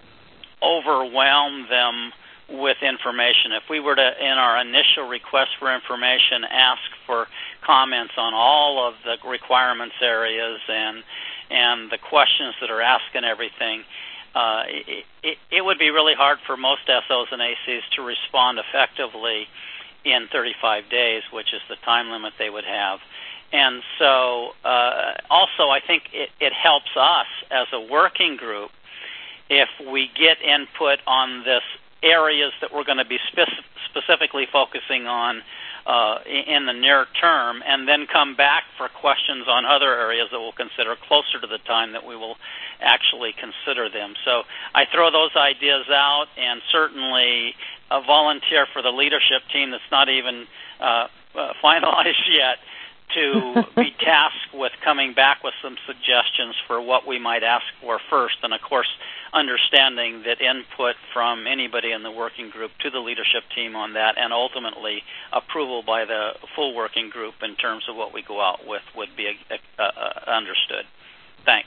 overwhelm them with information. If we were to, in our initial request for information, ask for comments on all of the requirements areas and and the questions that are asked and everything, uh, it, it, it would be really hard for most S Os and A Cs to respond effectively in thirty-five days, which is the time limit they would have. And so uh, also I think it, it helps us as a working group if we get input on this areas that we're going to be spec- specifically focusing on uh, in the near term, and then come back for questions on other areas that we'll consider closer to the time that we will actually consider them. So I throw those ideas out, and certainly a volunteer for the leadership team that's not even uh, uh, finalized yet to be tasked with coming back with some suggestions for what we might ask for first. And, of course, understanding that input from anybody in the working group to the leadership team on that, and ultimately approval by the full working group in terms of what we go out with, would be uh, uh, understood. Thanks.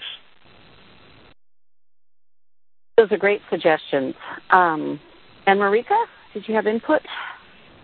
Those are great suggestions. Um, and Marika, did you have input?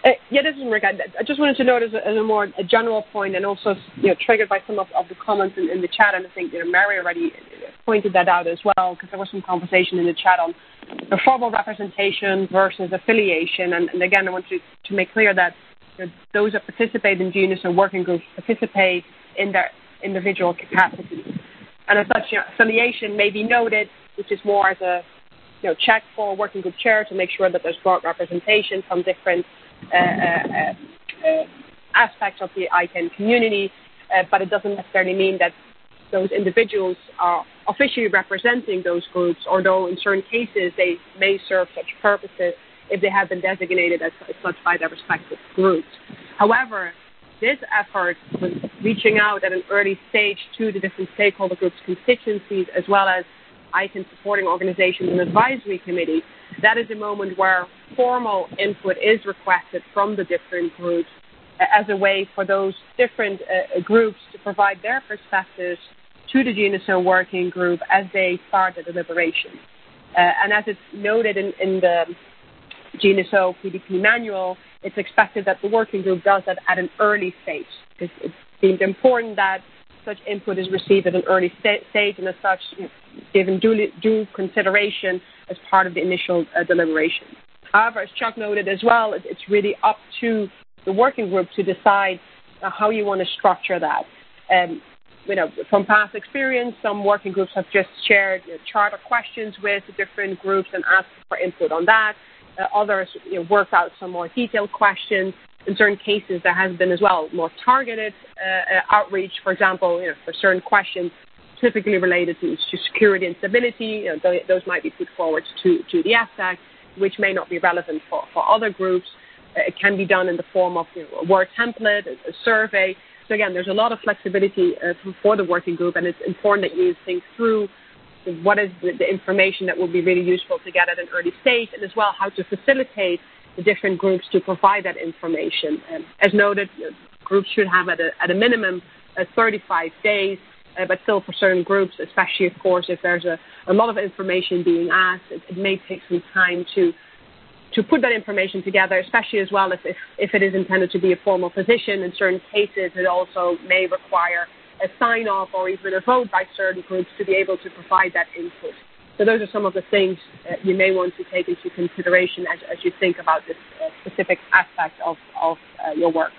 Uh, yeah, this is Marika. I just wanted to note as a, as a more a general point, and also you know triggered by some of, of the comments in, in the chat, and I think you know Mary already pointed that out as well, because there was some conversation in the chat on the formal representation versus affiliation, and, and again, I want to, to make clear that you know, those that participate in G N I S O working groups participate in their individual capacities, and as such, you know, affiliation may be noted, which is more as a you know check for a working group chair to make sure that there's broad representation from different Uh, uh, uh, aspects of the I C A N community, uh, but it doesn't necessarily mean that those individuals are officially representing those groups, although in certain cases they may serve such purposes if they have been designated as, as such by their respective groups. However, this effort was reaching out at an early stage to the different stakeholder groups, constituencies, as well as I C A N supporting organizations and advisory committees. That is a moment where formal input is requested from the different groups uh, as a way for those different uh, groups to provide their perspectives to the G N I S O working group as they start the deliberation. Uh, and as it's noted in, in the G N I S O P D P manual, it's expected that the working group does that at an early stage, because it's deemed important that such input is received at an early sta- stage and as such you know, given due, due consideration as part of the initial uh, deliberation. However, as Chuck noted as well, it, it's really up to the working group to decide uh, how you want to structure that. Um, you know, from past experience, some working groups have just shared you know, charter questions with the different groups and asked for input on that. Uh, others you know, worked out some more detailed questions. In certain cases, there has been as well more targeted uh, uh, outreach, for example, you know, for certain questions typically related to, to security and stability. You know, th- those might be put forward to, to the F D A C, which may not be relevant for, for other groups. Uh, it can be done in the form of you know, a Word template, a, a survey. So again, there's a lot of flexibility uh, for, for the working group, and it's important that you think through what is the, the information that will be really useful to get at an early stage, and as well how to facilitate the different groups to provide that information. Um, as noted, you know, groups should have at a, at a minimum uh, thirty-five days, uh, but still for certain groups, especially, of course, if there's a, a lot of information being asked, it, it may take some time to to put that information together, especially as well if, if, if it is intended to be a formal position. In certain cases, it also may require a sign-off or even a vote by certain groups to be able to provide that input. So those are some of the things uh, you may want to take into consideration as, as you think about this uh, specific aspect of, of uh, your work.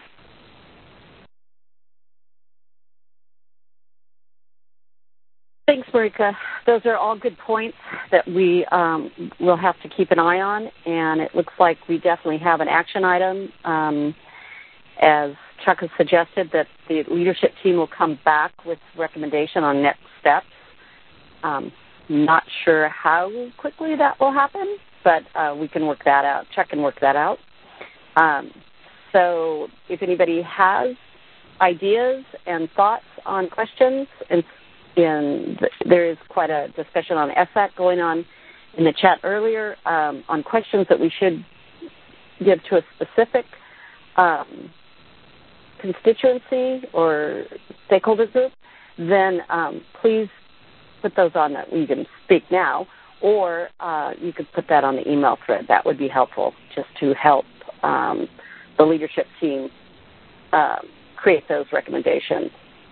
Thanks, Marika. Those are all good points that we um, will have to keep an eye on, and it looks like we definitely have an action item. Um, as Chuck has suggested, that the leadership team will come back with recommendation on next steps. Um, not sure how quickly that will happen, but uh, we can work that out. Chuck can work that out. Um, so if anybody has ideas and thoughts on questions, and, and there is quite a discussion on S A C going on in the chat earlier um, on questions that we should give to a specific um, constituency or stakeholder group, then um, please put those on that we can speak now, or uh, you could put that on the email thread. That would be helpful just to help um, the leadership team uh, create those recommendations.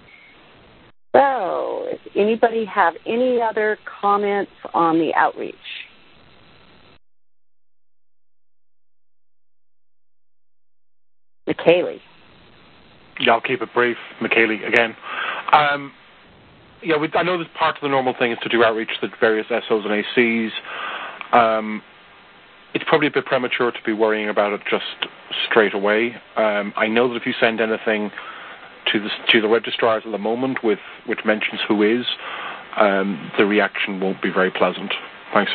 So, does anybody have any other comments on the outreach? McKaylee. Yeah, I'll keep it brief. McKaylee again. Um, yeah, we, I know that part of the normal thing is to do outreach to the various S Os and A Cs. Um, it's probably a bit premature to be worrying about it just straight away. Um, I know that if you send anything to the, to the registrars at the moment with which mentions who is, um, the reaction won't be very pleasant. Thanks.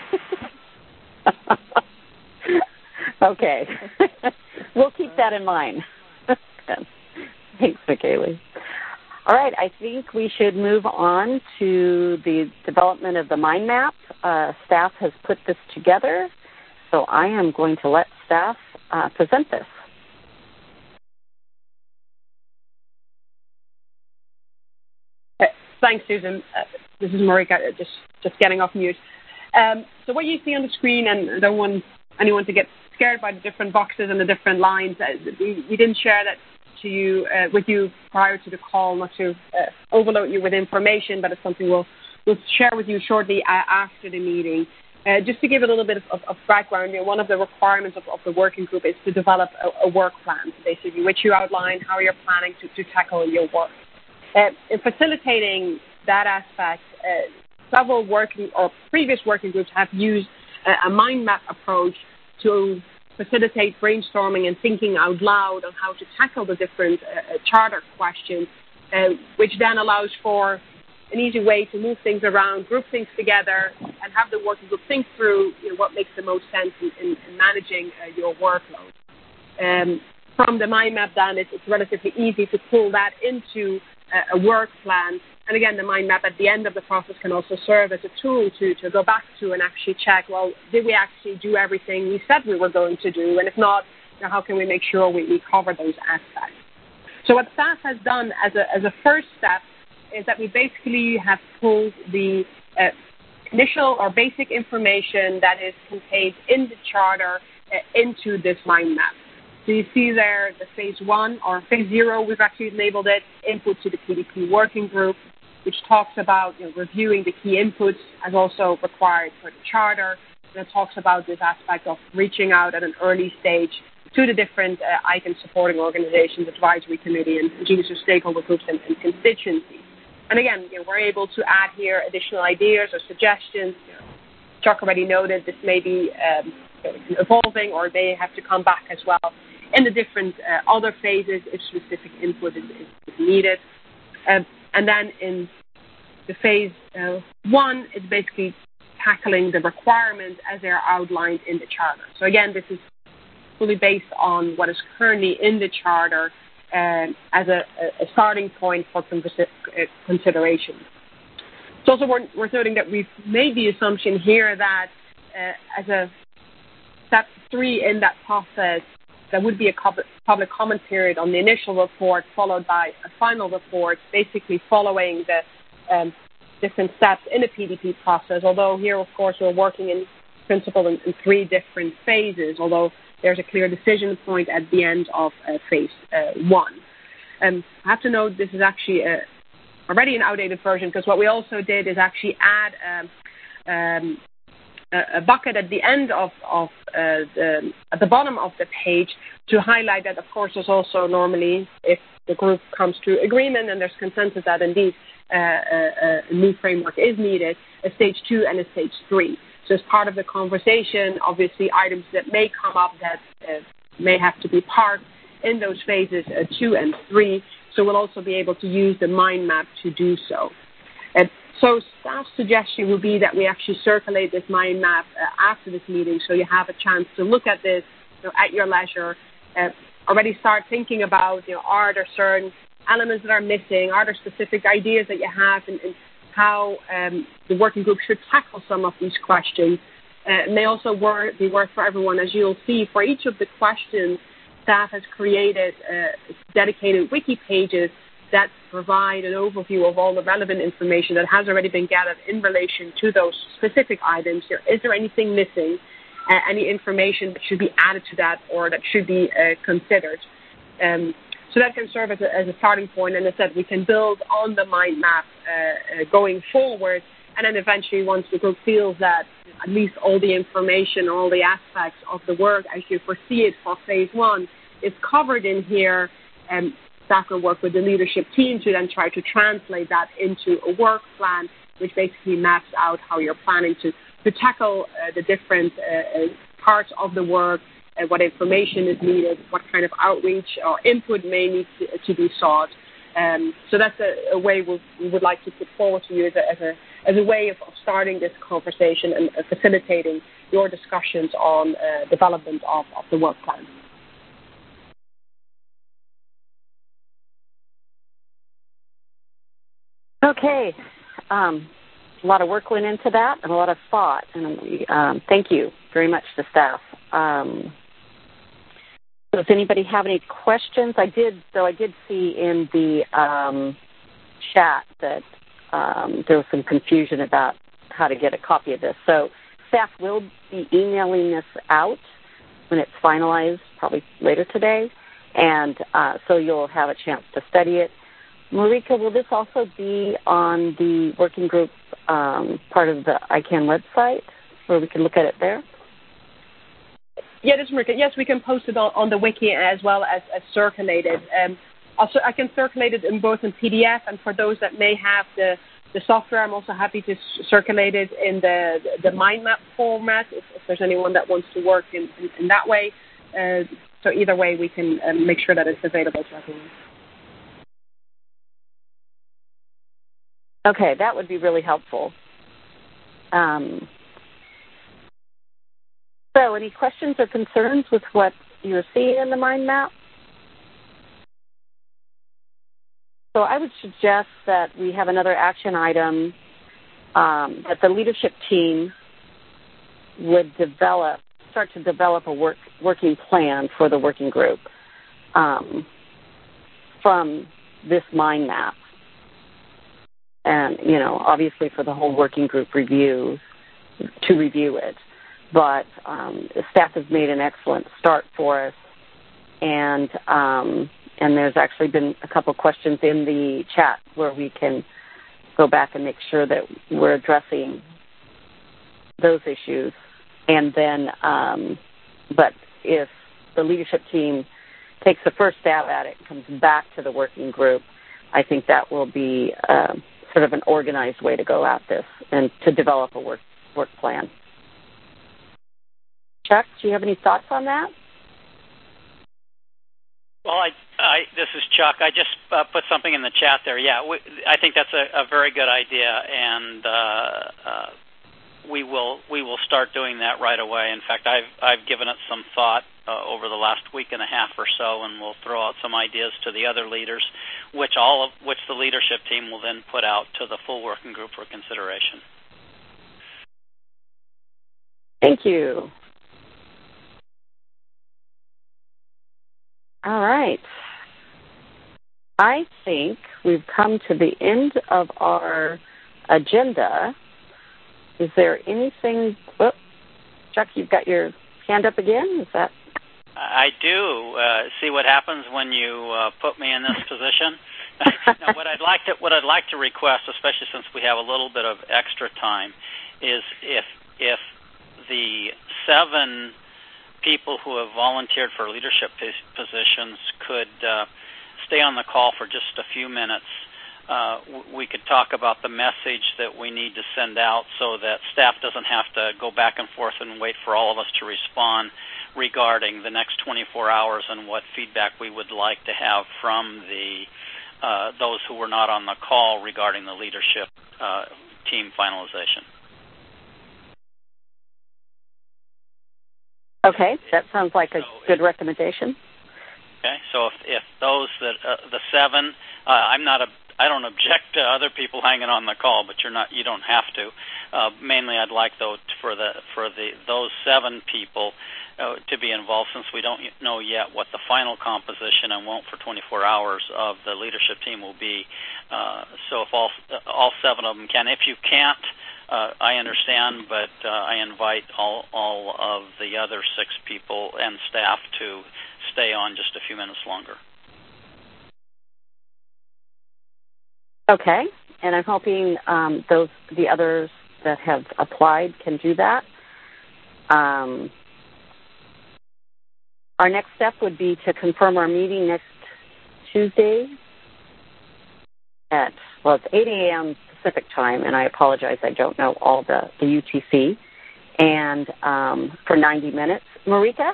Okay. We'll keep that in mind. Thanks, McKaylee. All right, I think we should move on to the development of the mind map. Uh, staff has put this together, so I am going to let staff uh, present this. Uh, thanks, Susan. Uh, this is Marika, just, just getting off mute. Um, so what you see on the screen, and I don't want anyone to get scared by the different boxes and the different lines. Uh, we, we didn't share that to you uh, with you prior to the call, not to uh, overload you with information, but it's something we'll we'll share with you shortly uh, after the meeting. Uh, just to give a little bit of, of, of background, you know, one of the requirements of, of the working group is to develop a, a work plan, basically, which you outline how you're planning to, to tackle your work. Uh, in facilitating that aspect, uh, several working or previous working groups have used a, a mind map approach to facilitate brainstorming and thinking out loud on how to tackle the different uh, charter questions, uh, which then allows for an easy way to move things around, group things together, and have the working group think through, you know, what makes the most sense in, in, in managing uh, your workload. Um, from the mind map, then, it's, it's relatively easy to pull that into uh, a work plan. And again, the mind map at the end of the process can also serve as a tool to, to go back to and actually check, well, did we actually do everything we said we were going to do? And if not, you know, how can we make sure we, we cover those aspects? So what staff has done as a, as a first step is that we basically have pulled the uh, initial or basic information that is contained in the charter uh, into this mind map. So you see there the phase one, or phase zero, we've actually labeled it, input to the P D P working group, which talks about, you know, reviewing the key inputs as also required for the charter. And it talks about this aspect of reaching out at an early stage to the different uh, icon supporting organizations, advisory committee, and user stakeholder groups and, and constituencies. And again, you know, we're able to add here additional ideas or suggestions. You know, Chuck already noted this may be um, evolving, or they have to come back as well in the different uh, other phases if specific input is, is needed. Um, and then in the phase uh, one, it's basically tackling the requirements as they are outlined in the charter. So again, this is fully based on what is currently in the charter Um, as a, a starting point for consideration. It's also worth, worth noting that we've made the assumption here that uh, as a step three in that process, there would be a public comment period on the initial report, followed by a final report, basically following the um, different steps in the P D P process, although here, of course, we're working in principle in, in three different phases, although there's a clear decision point at the end of uh, phase uh, one. Um, I have to note this is actually a, already an outdated version, because what we also did is actually add um, um, a, a bucket at the end of, of uh, the, at the bottom of the page to highlight that, of course, there's also normally, if the group comes to agreement and there's consensus that indeed uh, a, a new framework is needed, a stage two and a stage three. So as part of the conversation, obviously items that may come up that uh, may have to be part in those phases uh, two and three. So we'll also be able to use the mind map to do so. And so staff's suggestion would be that we actually circulate this mind map uh, after this meeting, so you have a chance to look at this, you know, at your leisure. Uh, already start thinking about, you know, are there certain elements that are missing? Are there specific ideas that you have and, and how um, the working group should tackle some of these questions? Uh, it may also work, be worth for everyone, as you'll see, for each of the questions, staff has created uh, dedicated wiki pages that provide an overview of all the relevant information that has already been gathered in relation to those specific items. Is there anything missing? Uh, any information that should be added to that or that should be uh, considered? Um, so that can serve as a, as a starting point. And as I said, we can build on the mind map uh, uh, going forward. And then eventually, once the group feels that at least all the information, all the aspects of the work as you foresee it for phase one is covered in here, um, staff will work with the leadership team to then try to translate that into a work plan, which basically maps out how you're planning to, to tackle uh, the different uh, parts of the work, uh, what information is needed, what kind of outreach or input may need to, to be sought. Um, so that's a, a way we'll, we would like to put forward to you as a, as a, as a way of, of starting this conversation and uh, facilitating your discussions on uh, development of, of the work plan. Okay. Um, a lot of work went into that and a lot of thought. And um, thank you very much to staff. Um, so does anybody have any questions? I did, though I did see in the um, chat that um, there was some confusion about how to get a copy of this. So staff will be emailing this out when it's finalized, probably later today, and uh, so you'll have a chance to study it. Marika, will this also be on the working group um, part of the I CAN website, where we can look at it there? Yeah, this is Marika. Yes, we can post it on, on the wiki as well as, as circulate it. Um, also, I can circulate it in both in P D F, and for those that may have the, the software, I'm also happy to circulate it in the, the mind map format, if, if there's anyone that wants to work in, in, in that way. Uh, so either way, we can um, make sure that it's available to everyone. Okay, that would be really helpful. Um, so any questions or concerns with what you're seeing in the mind map? So I would suggest that we have another action item um, that the leadership team would develop, start to develop a work, working plan for the working group um, from this mind map. And, you know, obviously for the whole working group review, to review it. But um, the staff has made an excellent start for us. And um, and there's actually been a couple questions in the chat where we can go back and make sure that we're addressing those issues. And then, um, but if the leadership team takes the first stab at it and comes back to the working group, I think that will be uh, sort of an organized way to go at this and to develop a work work plan. Chuck, do you have any thoughts on that? Well, I, I, this is Chuck. I just uh, put something in the chat there. Yeah, we, I think that's a, a very good idea, and uh, uh, we will we will start doing that right away. In fact, I've I've given it some thought uh, over the last week and a half or so, and we'll throw out some ideas to the other leaders, which all of which the leadership team will then put out to the full working group for consideration. Thank you. All right. I think we've come to the end of our agenda. Is there anything? Oh, Chuck, you've got your hand up again. Is that? I do. Uh, see what happens when you uh, put me in this position. Now, what I'd like to what I'd like to request, especially since we have a little bit of extra time, is if if the seven people who have volunteered for leadership positions could uh, stay on the call for just a few minutes. Uh, we could talk about the message that we need to send out so that staff doesn't have to go back and forth and wait for all of us to respond regarding the next twenty-four hours and what feedback we would like to have from the uh, those who were not on the call regarding the leadership uh, team finalization. Okay, that sounds like a so good recommendation. Okay, so if, if those that uh, the seven, uh, I'm not a, I don't object to other people hanging on the call, but you're not, you don't have to. Uh, mainly, I'd like though for the for the those seven people uh, to be involved, since we don't know yet what the final composition and won't for twenty-four hours of the leadership team will be. Uh, so if all all seven of them can, if you can't. Uh, I understand, but uh, I invite all, all of the other six people and staff to stay on just a few minutes longer. Okay, and I'm hoping um, those the others that have applied can do that. Um, our next step would be to confirm our meeting next Tuesday at, well, it's eight a.m. Pacific time, and I apologize, I don't know all the, the U T C, and um, for ninety minutes. Marika?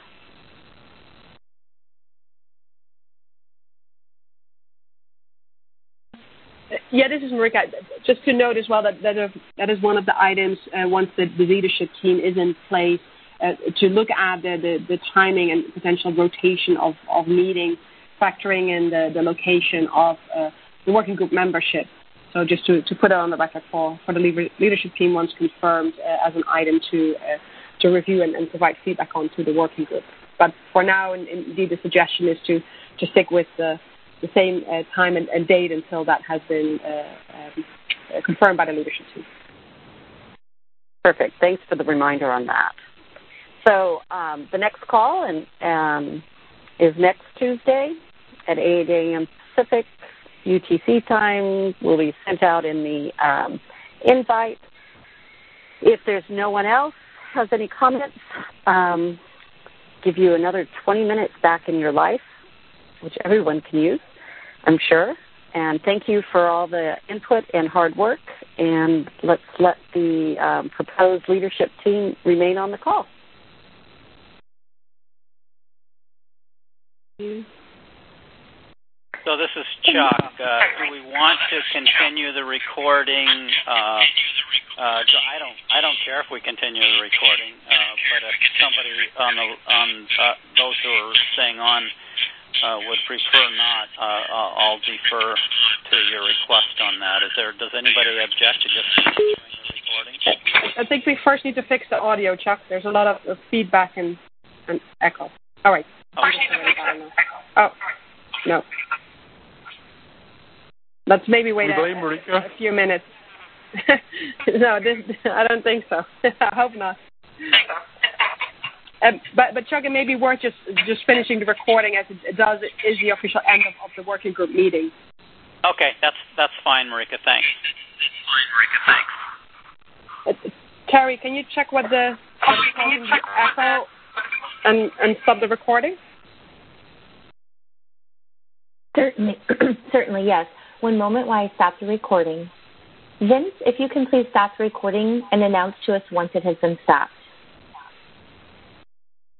Yeah, this is Marika. Just to note as well that that, are, that is one of the items uh, once the, the leadership team is in place, uh, to look at the, the, the timing and potential rotation of, of meetings, factoring in the, the location of uh, the working group membership. So just to, to put it on the record for, for the leadership team once confirmed uh, as an item to uh, to review and, and provide feedback on to the working group. But for now, in, indeed, the suggestion is to, to stick with the, the same uh, time and, and date until that has been uh, um, confirmed by the leadership team. Perfect. Thanks for the reminder on that. So um, the next call and um, is next Tuesday at eight a.m. Pacific, U T C time. Will be sent out in the um, invite. If there's no one else has any comments, um, give you another twenty minutes back in your life, which everyone can use, I'm sure. And thank you for all the input and hard work. And let's let the um, proposed leadership team remain on the call. So this is Chuck. Uh, do we want to continue the recording? Uh, uh, I don't. I don't care if we continue the recording. Uh, but if somebody on the on uh, those who are staying on uh, would prefer not, uh, I'll defer to your request on that. Is there? Does anybody object to just continuing the recording? I think we first need to fix the audio, Chuck. There's a lot of, of feedback and, and echo. All right. Okay. Oh no. Let's maybe wait a, Marika? a few minutes. No, this, I don't think so. I hope not. Um, but, but Chuck, it may be worth just just finishing the recording as it does. It is the official end of, of the working group meeting. Okay, that's that's fine, Marika. Thanks. Uh, Terry, can you check what the, what the causing the echo and and stop the recording? Certainly, certainly, yes. One moment while I stop the recording. Vince, if you can please stop the recording and announce to us once it has been stopped.